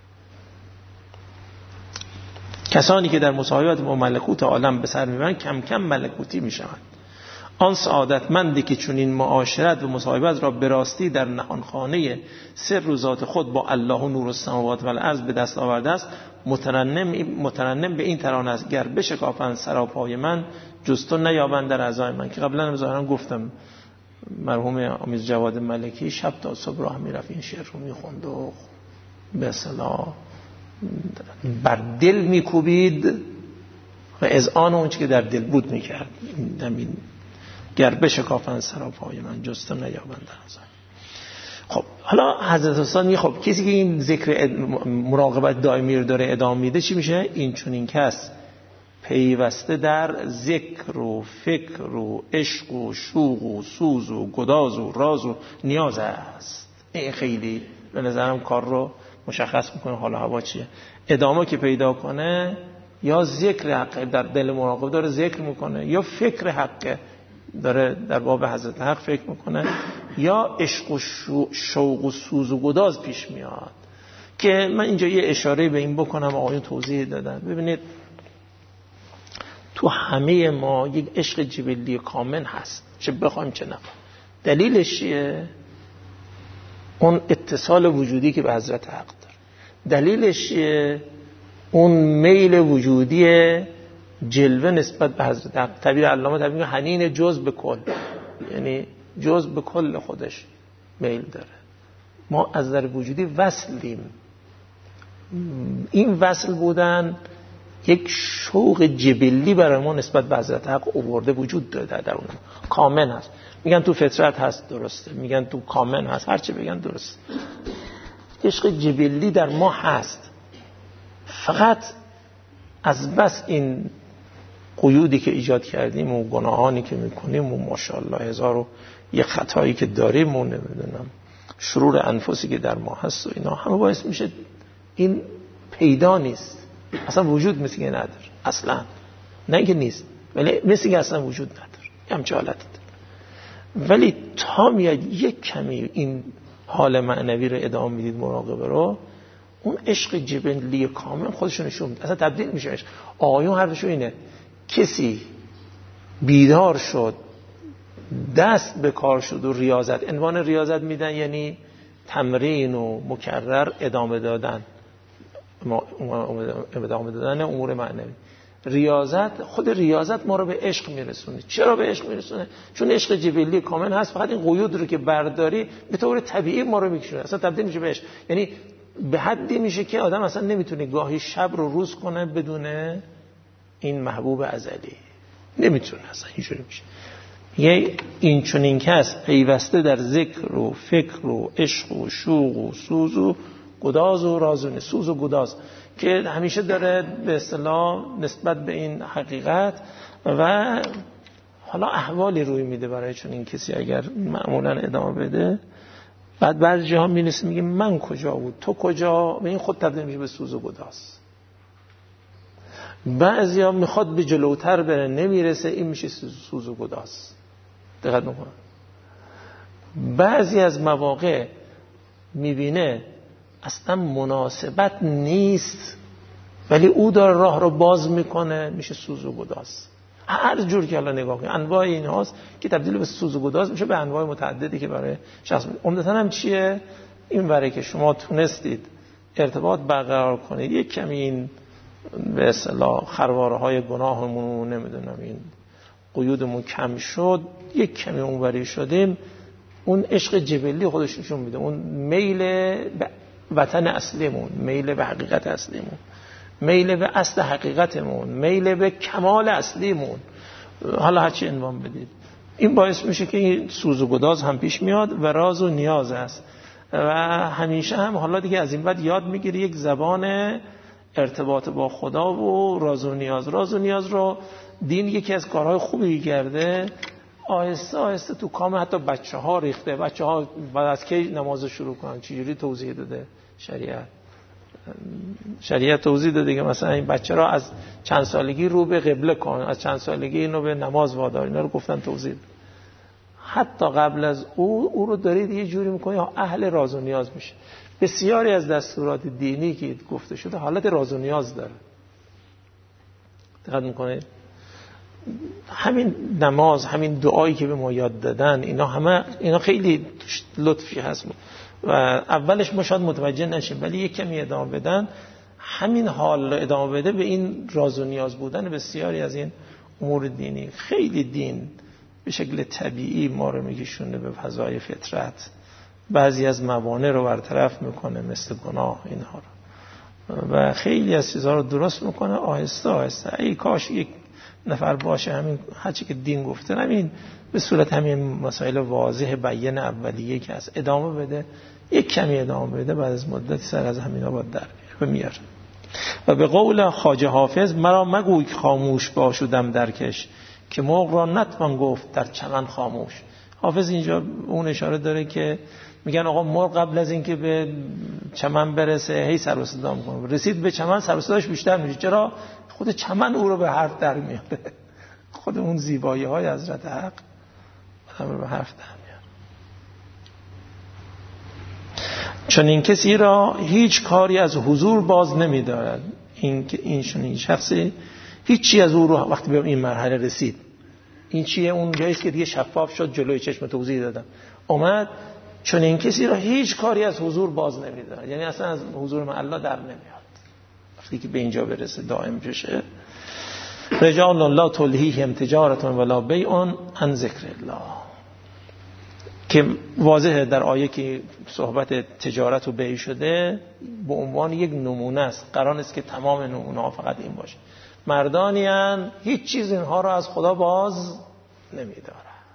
کسانی که در مصاحبت با ملکوت عالم به سر میبرند کم کم ملکوتی میشوند. آن سعادتمندی که چون این معاشرت و مصاحبت را به راستی در نهانخانه سر و ذات خود با الله و نور السماوات و الارض به دست آورده است، مترنم مترنم به این ترانه است: گر بشکافند سراپای من جز تو نیابند در اعضای من. که قبلا هم ظاهرا گفتم مرحوم آمیز جواد ملکی شب تا صبح راه میرفت این شعر رو میخوند و به اصطلاح بر دل میکوبید و اذعان اون چی که در دل بود میکرد. همین گر بشکافند سراپای من جز تو نیابند در اعضای. خب حالا حضرت استاد خب کسی که این ذکر مراقبت دائمی رو داره ادامه میده چی میشه؟ این چون این کس پیوسته در ذکر و فکر و عشق و شوق و سوز و گداز و راز و نیاز است. این خیلی به نظرم کار رو مشخص میکنه. حالا هوا چیه؟ ادامه که پیدا کنه یا ذکر حق در دل مراقب داره ذکر میکنه، یا فکر حق داره در باب حضرت حق فکر میکنه، یا عشق و شوق و سوز و گداز پیش میاد. که من اینجا یه اشاره به این بکنم، آقایون توضیح دادن. ببینید تو همه ما یک عشق جبلی کامل هست، چه بخوایم چه نخوایم. دلیلش چیه؟ اون اتصال وجودی که به حضرت حق داره. دلیلش چیه؟ اون میل وجودی جلوه نسبت به حضرت حق. تعبیر علامه تعبیر میگه حنین جز به کل، یعنی جز به کل خودش میل داره. ما از در وجودی وصلیم. این وصل بودن یک شوق جبلی برای ما نسبت به حضرت حق آورده وجود داره در اون. کامل هست. میگن تو فطرت هست، درسته. میگن تو کامل هست، هرچی بگن درست. عشق جبلی در ما هست. فقط از بس این قیودی که ایجاد کردیم و گناهانی که میکنیم و ماشاءالله هزار و یک خطایی که داریم و نمیدونم شرور انفسی که در ما هست و اینا همه باعث میشه این پیدا نیست. اصلا وجود مثل که نداره، اصلا نه اینکه نیست ولی مثل که اصلا وجود نداره، همچه حالتی داره. ولی تا میاد یک کمی این حال معنوی رو ادامه میدید مراقبه رو، اون عشق جبلی کامل خودشون نشون میده، اصلا تبدیل میشه. آقایون حرفشون اینه کسی بیدار شد، دست به کار شد و ریاضت، عنوان ریاضت میدن یعنی تمرین و مکرر ادامه دادن، ادامه دادن امور معنوی. ریاضت، خود ریاضت ما رو به عشق میرسونه. چرا به عشق میرسونه؟ چون عشق جبلی کامل هست، فقط این قیود رو که برداری به طور طبیعی ما رو میکشونه، اصلا تبدیل میشه به عشق. یعنی به حدی میشه که آدم اصلا نمیتونه گاهی شب رو روز کنه بدون این محبوب ازلی، نمیتونه، اصلا اینجوری میشه. یه این چنین کس پیوسته در ذکر و فکر و عشق و شوق و سوز و گداز و رازونه، سوز و گداز که همیشه داره به اصطلاح نسبت به این حقیقت و حالا احوالی روی میده برای چنین کسی اگر معمولا ادامه بده. بعد بعضی جاها میرسه میگه من کجا بود تو کجا، و این خود تبدیل میشه به سوز و گداز. بعضیا میخواد به جلوتر بره نمیرسه، این میشه سوز و گداز. دقت نکن. بعضی از مواقع میبینه اصلا مناسبت نیست ولی او داره راه رو باز میکنه، میشه سوز و گداز. هر جور که الان نگاه کنید انواع این هاست که تبدیل به سوز و گداز میشه، به انواع متعددی که برای شخص. عمدتاً هم چیه این وره که شما تونستید ارتباط برقرار کنید، یک کمی این به اصطلاح خرواره های گناهمون نمیدونم این قیودمون کم شد، یک کمی اونوری شدیم، اون عشق جبلی خودش نشون میده، اون میل به وطن اصلیمون، میل به حقیقت اصلیمون، میل به اصل حقیقتمون، میل به کمال اصلیمون، حالا هرچی عنوان بدید، این باعث میشه که این سوز و گداز هم پیش میاد و راز و نیاز است. و همیشه هم حالا دیگه از این بعد یاد میگیری یک زبان ارتباط با خدا و راز و نیاز. راز و نیاز رو دین یکی از کارهای خوبی کرده، آهسته آهسته تو کام حتی بچه ها ریخته. بچه ها بعد از کی نماز شروع کنن چجوری توضیح داده شریعت؟ شریعت توضیح داده که مثلا این بچه را از چند سالگی رو به قبله کن، از چند سالگی اینو به نماز وادار، اینا رو گفتن توضیح. حتی قبل از او او رو دارید یه جوری میکنی اهل راز و نیاز میشه. بسیاری از دستورات دینی که گفته شده حالت راز و نیاز داره. دقت میکنید؟ همین نماز، همین دعایی که به ما یاد دادن، اینا همه اینا خیلی لطفی هست و اولش ما شاید متوجه نشیم ولی یک کمی ادامه بدن، همین حال ادامه بده به این راز و نیاز بودن بسیاری از این امور دینی. خیلی دین به شکل طبیعی ما رو میکشونه به فضای فطرت، بعضی از موانع رو برطرف میکنه مثل گناه اینها رو و خیلی از چیزها رو درست میکنه آهسته آهسته. ای کاش یک نفر باشه همین هرچی که دین گفته همین به صورت همین مسائل واضح بیان اولیه که از ادامه بده، یک کمی ادامه بده، بعد از مدتی سر از همینا باید در میاره. و به قول خواجه حافظ مرا مگوی خاموش باشودم درکش که مرغ را نتوان گفت در چمن خاموش. حافظ اینجا اون اشاره داره که میگن آقا مرغ قبل از اینکه به چمن برسه هی سر و صدا میکنه، رسید به چمن سر و صداش بیشتر میشه. چرا؟ خود چمن او رو به حرف در میاره، خود اون زیبایی های حضرت حق آدم رو به حرف در میاره. چون این کسی را هیچ کاری از حضور باز نمیدارد. این که این چون این شخصی هیچی از او رو وقتی به این مرحله رسید، این چیه؟ اون جایی که دیگه شفاف شد جلوی چشم توضیح دادم اومد، چون این کسی را هیچ کاری از حضور باز نمیدارد، یعنی اصلا از حضور من الله در نمیاد. وقتی که به اینجا برسه دائم بشه. رجال الله تلهیهم تجارت ولا بیع عن ذکر الله، که واضحه در آیه که صحبت تجارت و بیع شده به عنوان یک نمونه است. قرار نیست که تمام نمونه ها فقط این باشه. مردانی هستند هیچ چیز اینها را از خدا باز نمیداره.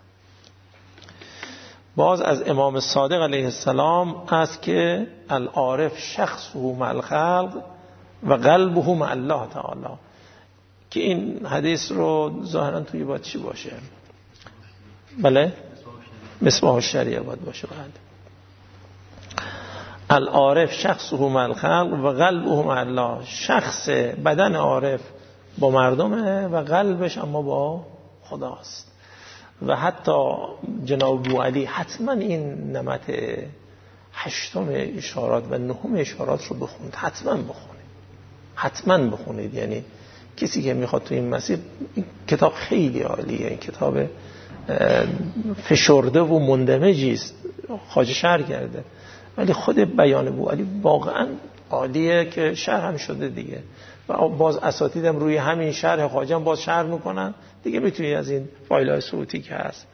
باز از امام صادق علیه السلام است که العارف شخصه مع الخلق و قلبه مع الله تعالی، که این حدیث رو ظاهرا توی باید چی باشه؟ بله؟ مصباح الشریعه باید باشه. بعد العارف شخصه مع الخلق و قلبه مع الله، شخص بدن عارف با مردمه و قلبش اما با خداست. و حتی جناب ابو علی حتما این نمط هشتم اشارات و نهم اشارات رو بخونید، حتما بخونید، حتما بخونید. یعنی کسی که میخواد تو این مسیر، این کتاب خیلی عالیه، این کتاب فشرده و مندمجی است خواجه شرح کرده، ولی خود بیان بوعلی واقعا عالیه که شرح هم شده دیگه و باز اساتیدم روی همین شرح خواجه باز شرح میکنن دیگه. میتونی از این فایل‌های صوتی که هست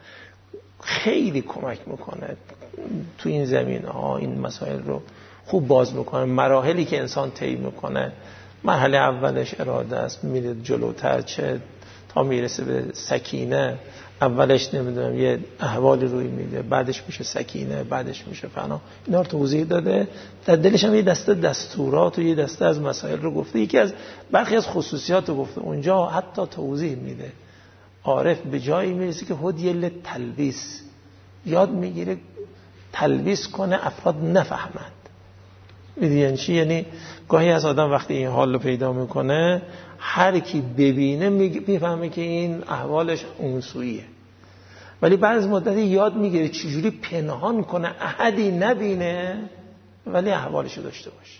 خیلی کمک میکنه تو این زمین ها، این مسائل رو خوب باز میکنه. مراحلی که انسان طی میکنه، مرحله اولش اراده است، میره جلوتر چه تا میرسه به سکینه. اولش نمیدونم یه احوالی روی میده، بعدش میشه سکینه، بعدش میشه فنا. اینا رو توضیح داده. در دلش هم یه دسته دستورات و یه دسته از مسائل رو گفته. یکی از برخی از خصوصیات رو گفته اونجا، حتی توضیح میده. عارف به جایی میرسه که هدیه للتلبیس، یاد میگیره تلبیس کنه افراد نفهمند. میدونی چی؟ یعنی گاهی از آدم وقتی این حال رو پیدا میکنه، هر کی ببینه میفهمه که این احوالش اونسویه، ولی بعد از مدتی یاد میگیره چجوری پنهان کنه احدی نبینه ولی احوالش رو داشته باشه.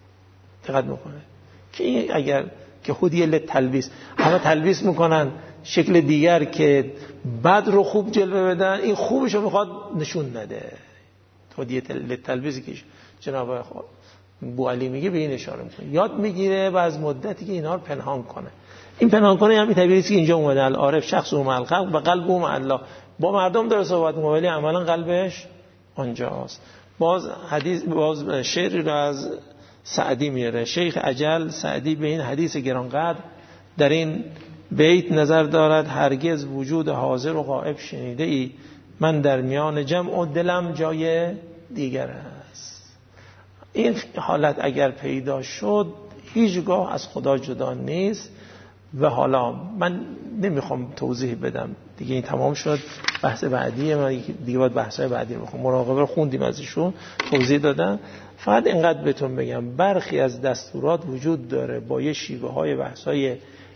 دقت میکنه که این اگر که خودی للتلبیس، همه تلبیس میکنن شکل دیگر که بد رو خوب جلوه بدن، این خوبش رو میخواد نشون نده. خودی للتلبیسی که جناب بوعلی میگه به این اشاره میکنه. یاد میگیره و از مدتی که اینا رو پنهان کنه. این پنهان کنه همین تعبیری که اینجا اومده، العارف شخص و ملخلق و قلب و الله. با مردم داره صحبت میکنه ولی عملا قلبش آنجاست. باز حدیث باز شعری رو از سعدی میاره. شیخ اجل سعدی به این حدیث گرانقدر در این بیت نظر دارد: هرگز وجود حاضر و غائب شنیده ای، من در میان جمع و دلم جای دیگر است. این حالت اگر پیدا شد هیچگاه از خدا جدا نیست. و حالا من نمیخوام توضیح بدم دیگه، این تمام شد. بحث بعدیه، من دیگه باید بحثای بعدی رو بخونم. مراقبه رو خوندیم ازشون، توضیح دادم. فقط اینقدر بهتون بگم برخی از دستورات وجود داره با یه شیوه های بحثای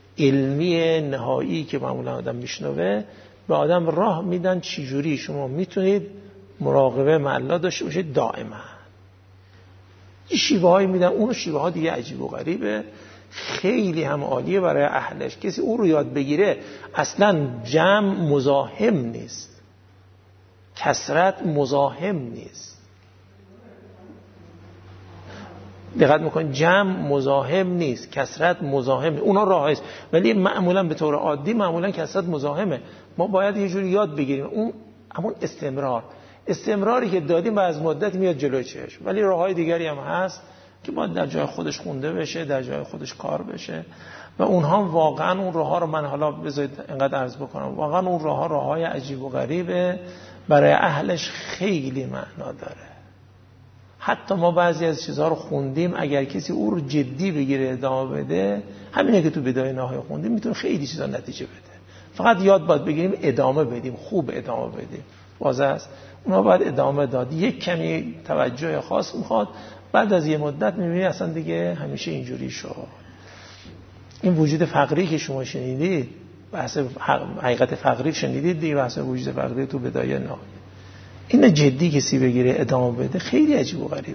علمی نهایی که معمولا آدم میشنوه، به آدم راه میدن چجوری شما میتونید مراقبه مع الله داشته باشید دائما. این شیوه هایی میدن، اون شیوه ها دیگه عجیب و غریبه، خیلی هم عالیه برای اهلش. کسی اون رو یاد بگیره اصلا جمع مزاحم نیست، کثرت مزاحم نیست. دقت میکنید، جمع مزاحم نیست، کثرت مزاحم. اونا راه هست، ولی معمولا به طور عادی معمولا کثرت مزاحمه. ما باید یه جوری یاد بگیریم اون همون استمرار استمراری که دادیم بعد از مدت میاد جلوی چشم. ولی راههای دیگری هم هست که باید در جای خودش خونده بشه، در جای خودش کار بشه و اونها واقعا اون راه ها رو من حالا بذارید اینقدر عرض بکنم، واقعا اون راه ها راه های عجیب و غریبه، برای اهلش خیلی معنا داره. حتی ما بعضی از چیزها رو خوندیم، اگر کسی او رو جدی بگیره ادامه بده، همینه که تو بدایه نهایی خوندیم، میتونه خیلی چیزا نتیجه بده. فقط یاد باید بگیریم ادامه بدیم، خوب ادامه بدیم. واضح است اونا باید ادامه داد. یک کمی توجه خاص میخواد. بعد از یه مدت میبینی اصلا دیگه همیشه اینجوری شد. این وجود فقری که شما شنیدید، بحث حقیقت فقری شنیدید دیگه، بحث وجود فقری تو بدایه نهایی. این جدی کسی بگیره ادامه بده خیلی عجیب و غریبه.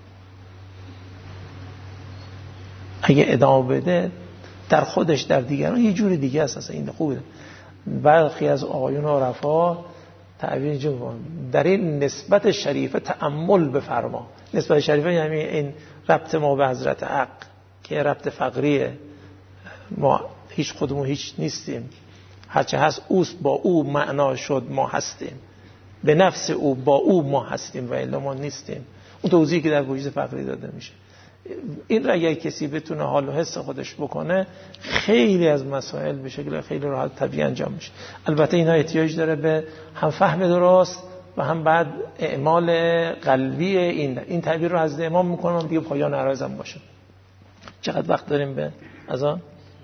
اگه ادامه بده در خودش در دیگران یه جور دیگه است. اصلا این خوبه. برخی از آقایون عرفا تعبیر اینجا در این نسبت شریفه تأمل بفرما. نسبت شریفه یعنی این ربط ما به حضرت حق که ربط فقریه. ما هیچ خودمون هیچ نیستیم، هرچه هست اوست، با او معنا شد ما هستیم، به نفس او با او ما هستیم و الا ما نیستیم. اون توضیحی که در وجود فقری داده میشه. این را اگر کسی بتونه حال و حس خودش بکنه، خیلی از مسائل به شکل خیلی راحت طبیعی انجام میشه. البته اینا احتیاج داره به هم فهم درست و هم بعد اعمال قلبی. این این تعبیر رو از امام میکنم دیگه پایان عرضم باشه. چقدر وقت داریم به اذان؟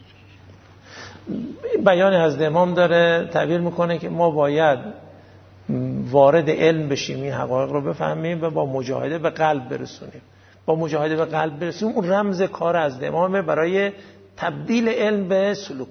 بیان از امام داره تعبیر میکنه که ما باید وارد علم بشیم، این حقایق رو بفهمیم و با مجاهده به قلب برسونیم. با مجاهده به قلب برسونیم، اون رمز کار از امامه برای تبدیل علم به سلوک.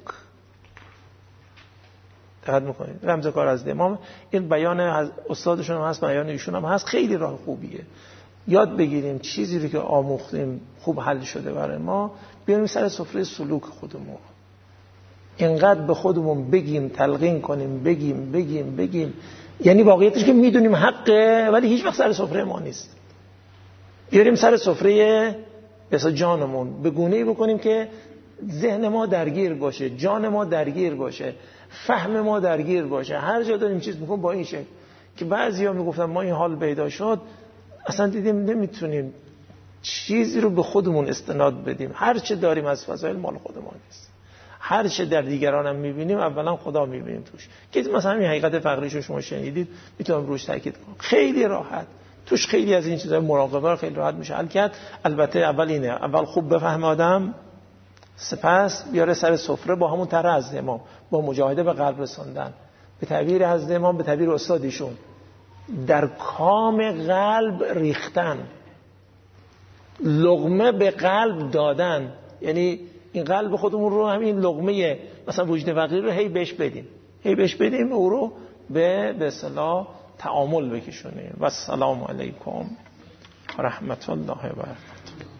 دقت میکنید، رمز کار از امام. این بیان از استادشون هم هست، بیان ایشون هم هست. خیلی راه خوبیه. یاد بگیریم چیزی رو که آموختیم خوب حل شده برای ما، بیاریم سر سفره سلوک خودمون. اینقدر به خودمون بگیم، تلقین کنیم، بگیم بگیم بگیم یعنی واقعیتش که میدونیم حقه ولی هیچ وقت سر سفره ما نیست. بیاریم سر سفره مثلا جانمون به گونه‌ای بکنیم که ذهن ما درگیر باشه، جان ما درگیر باشه، فهم ما درگیر باشه. هر جا داریم چیز میکنیم با این شکل که بعضیا میگفتن ما این حال پیدا شد اصلا دیدیم نمیتونیم چیزی رو به خودمون استناد بدیم. هر چه داریم از فضایل مال خودمان نیست. هر چه در دیگران هم میبینیم اولا خدا میبینیم توش. که مثلا این حقیقت فقریشو شما شنیدید میتونم روش تاکید کنم. خیلی راحت توش خیلی از این چیزای مراقبه رو خیلی راحت میشه حل کرد. البته اول اینه، اول خوب بفهم آدم، سپس بیاره سر سفره با همون طرح از امام، با مجاهده به قلب رساندن. به تعبیر از امام، به تعبیر استادیشون، در کام قلب ریختن، لقمه به قلب دادن. یعنی این قلب خودمون رو همین لقمه مثلا وجود فقیر رو هی بهش بدیم، هی بهش بدیم او رو به به اصطلاح تعامل بکشونیم. و السلام علیکم و رحمت الله و برکاته.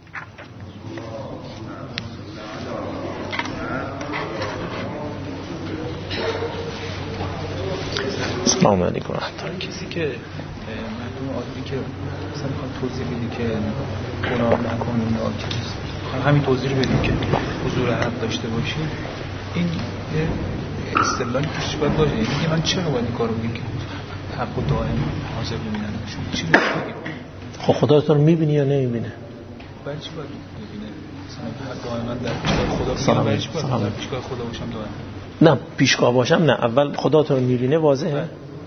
السلام علیکم. کسی که مردم عادی که مثلا میخواد توضیح بدی که گناه نکنید یا چیز همین توضیح بدیم که حضور حق داشته باشیم، این اصطلاحی توش باید باشه. یعنی من چرا باید این کارو بگم که حق و دائم حاضر ببینن؟ شما چی میگید؟ خب خدا تو رو میبینی یا نمیبینه؟ برای چی باید ببینه؟ مثلا دائما در پیشگاه خدا باشم، برای چی باید در پیشگاه خدا باشم دائما؟ نه پیشگاه باشم نه، اول خدا تو رو میبینه واضحه.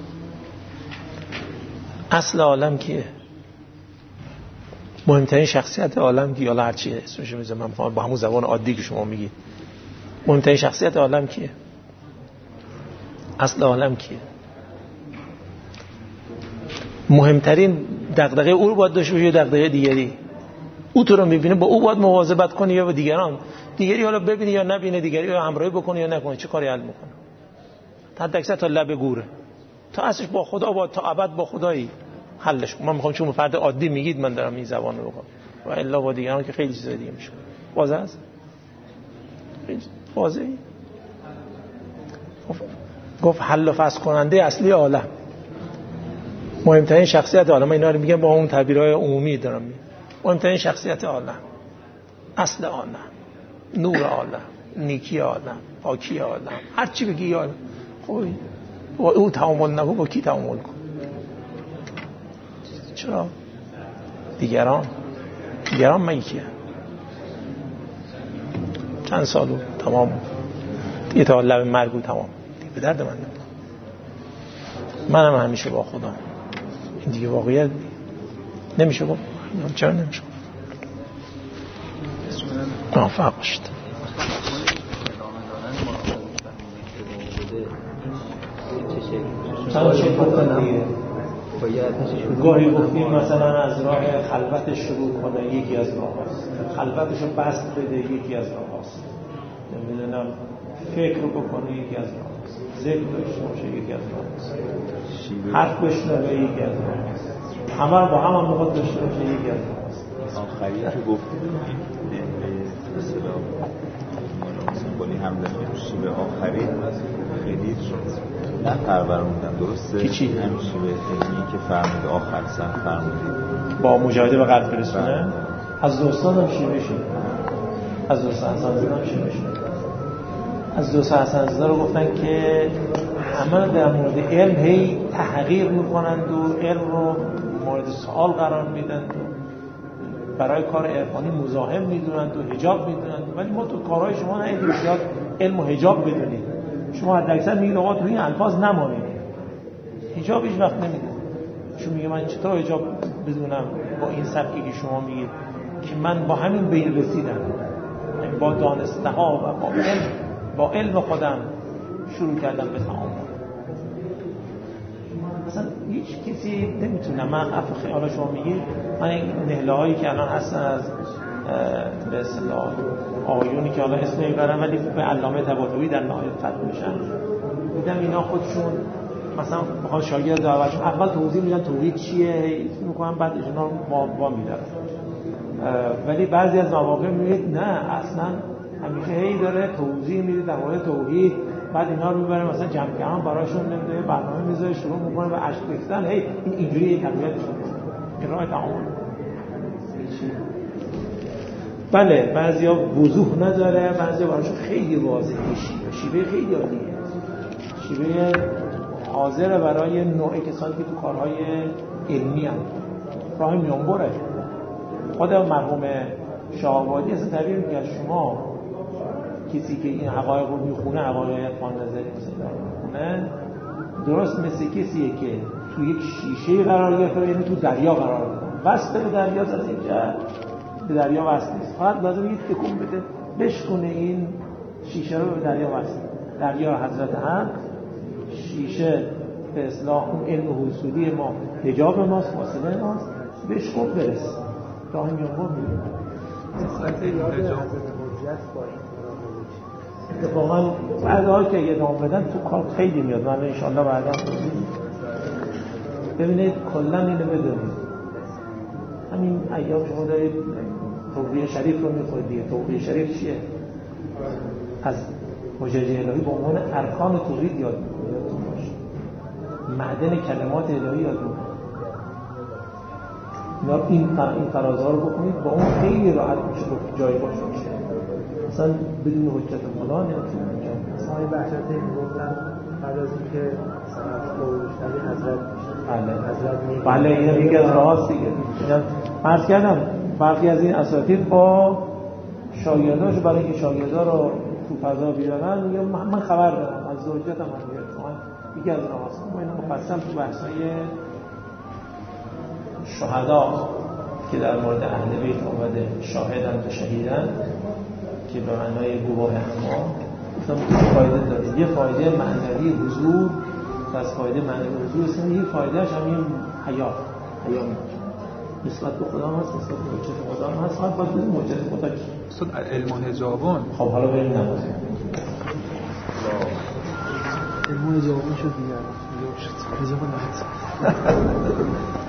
اصل عالم کیه؟ مهمترین شخصیت عالم کیه؟ حالا هر چیه اسمش رو میذارم من با همون زبان عادی که شما میگید. مهمترین شخصیت عالم کیه؟ اصل عالم کیه؟ مهمترین دغدغه او رو باید داشته باشی یا دغدغه دیگری؟ او تو رو میبینه با او باید مواظبت کنی یا با دیگران؟ دیگری حالا ببینی یا نبینه، دیگری یا همراهی بکنی یا نکنی، چه کاری حل میکنه؟ تا اکثر تا لب گوره، تا اصلش با خدا با تا ابد با خدایی حلش. من میخوام چون فرد عادی میگید من دارم این زبان رو بگم و الا با دیگران که خیلی چیز دیگه میشه. واضحه است؟ واضحه. گفت حل و فصل کننده اصلی عالم، مهمترین شخصیت عالم. اینا رو میگم با اون تعبیرهای عمومی دارم میگم. مهمترین شخصیت عالم، اصل عالم، نور عالم، نیکی عالم، پاکی عالم، هر چی بگی عالم. خب با او تعامل نکن، با کی تعامل کن؟ چرا؟ دیگران دیگران مگه کیه؟ چند سالو تمام دیگه، تا لب مرگو تمام دیگه، به درد من نمیخوره. منم همیشه با خدا، این دیگه واقعیت نمیشه گفت. چرا نمیشه گفت؟ موفق باشید. چند شکل کنم گاهی گفتیم مثلا از راه خلوت شروع کنه، یکی از راه هست. خلوتشو بست بده، یکی از راه هست. نمیدونم فکر رو بکنه، یکی از راه هست. ذکر داشته باشه، یکی از راه هست. حرف بشنوه، یکی از راه هست. همه رو با هم هم بخواد داشته باشه، یکی از راه هست. آخری که گفتیم به اصطلاح سمبولی همدانی رو شیبه آخری خیلی نه پروروندن، درسته؟ کی چی؟ همین شیبه علمی که فرمود آخر سن فرمودید با مجاهده به قلب برسونه. از دوستان هم شیبه شد، از دوستان حسن زاده هم شیبه شد. از دوستان حسن زاده رو گفتن که همه در مورد علم هی تحقیر میکنند و علم رو مورد سوال قرار میدند و برای کار عرفانی مزاحم میدونند و حجاب میدونند، ولی ما تو کارهای شما نه زیاد علم و حجاب بدونید. شما حد اکثر میگید آقا تو این الفاظ نمانید، حجاب هیچ وقت نمیدونید. شما میگه من چطور حجاب بدونم با این سبکی که شما میگید که من با همین به این رسیدم، با دانسته‌ها و با علم با علم خودم شروع کردم به تعامل. اصلا هیچ کسی نمیتونه. من عفو خیال شما میگید، من این نهله هایی که الان هستن از به اصطلاح آقایونی که الان اسم میبرن ولی به علامه طباطبایی در نهایت ختم میشن، دیدم اینا خودشون مثلا بخواد شاگرد دعوتشون اول توضیح میدن توحید چیه میکنن، بعد اینا رو وا میدارن. ولی بعضی از مواقع میگید نه اصلا همیشه هی داره توضیح میده در مورد توحید، بعد اینا رو میبره مثلا جمع جمع براشون نمیده برنامه میذاره شروع میکنه به اشک ریختن. هی این اینجوری تربیتشون که راه تعامل. بله بعضیا وضوح نداره، بعضیا براشون خیلی واضحه شیوه شیوه خیلی عالیه، شیوه حاضر برای نوع کسانی که تو کارهای علمی هم راه میانبره. خود مرحوم شاه‌آبادی اصلا تعبیر میگه شما کسی که این حقایق رو میخونه، حقایق خان نظری مثلا میخونه، درست مثل کسیه که تو یک شیشه قرار گرفته، یعنی تو دریا قرار گرفته، وصل به دریا از اینجا به دریا وصل نیست، فقط لازم یک تکون بده بشکونه این شیشه رو به دریا وصل. دریا حضرت حق، شیشه به اصلاح اون علم حصولی ما، حجاب ماست، فاصله ماست، بشکن برس راه میانبر میره. نسبت یاد حضرت حجت با این اتفاقا بعدها که اگه ادامه بدن تو کار خیلی میاد. من انشاءالله بعدا ببینید کلا اینو بدونید همین ایام شما دارید توقیه شریف رو میخورید دیگه. توقیه شریف چیه؟ از حجج الهی به عنوان ارکان توحید یاد میکنید، معدن کلمات الهی یاد میکنید. این این فرازها رو بکنید با اون خیلی راحت میشه گفت جای باشه میشه. مثلا بدون حجت خدا نمیتونه انجام بده. مثلا این بحثات میگفتن بعد از اینکه مثلا قولشتری حضرت بله حضرت میگه بله اینو میگه راست دیگه. اینا فرض کردم برخی از این اساتید با شاگرداش برای اینکه شاگردا رو تو فضا بیارن میگه من خبر دارم از حجت هم میگه شما یکی از راست. ما اینو مفصل تو بحثای شهدا که در مورد اهل بیت اومده شاهدن و شهیدن که به معنای گواه اما گفتم فایده داره. یه فایده معنوی حضور و از فایده معنوی حضور است. یه فایدهش هم این حیا حیا نسبت به خدا هم هست، نسبت به حجت خدا هم هست. فقط باید بودیم حجت خدا کی اصلا علم و حجابون. خب حالا بریم نماز علم و حجابون شد دیگه. حجاب شد. حجاب نهید.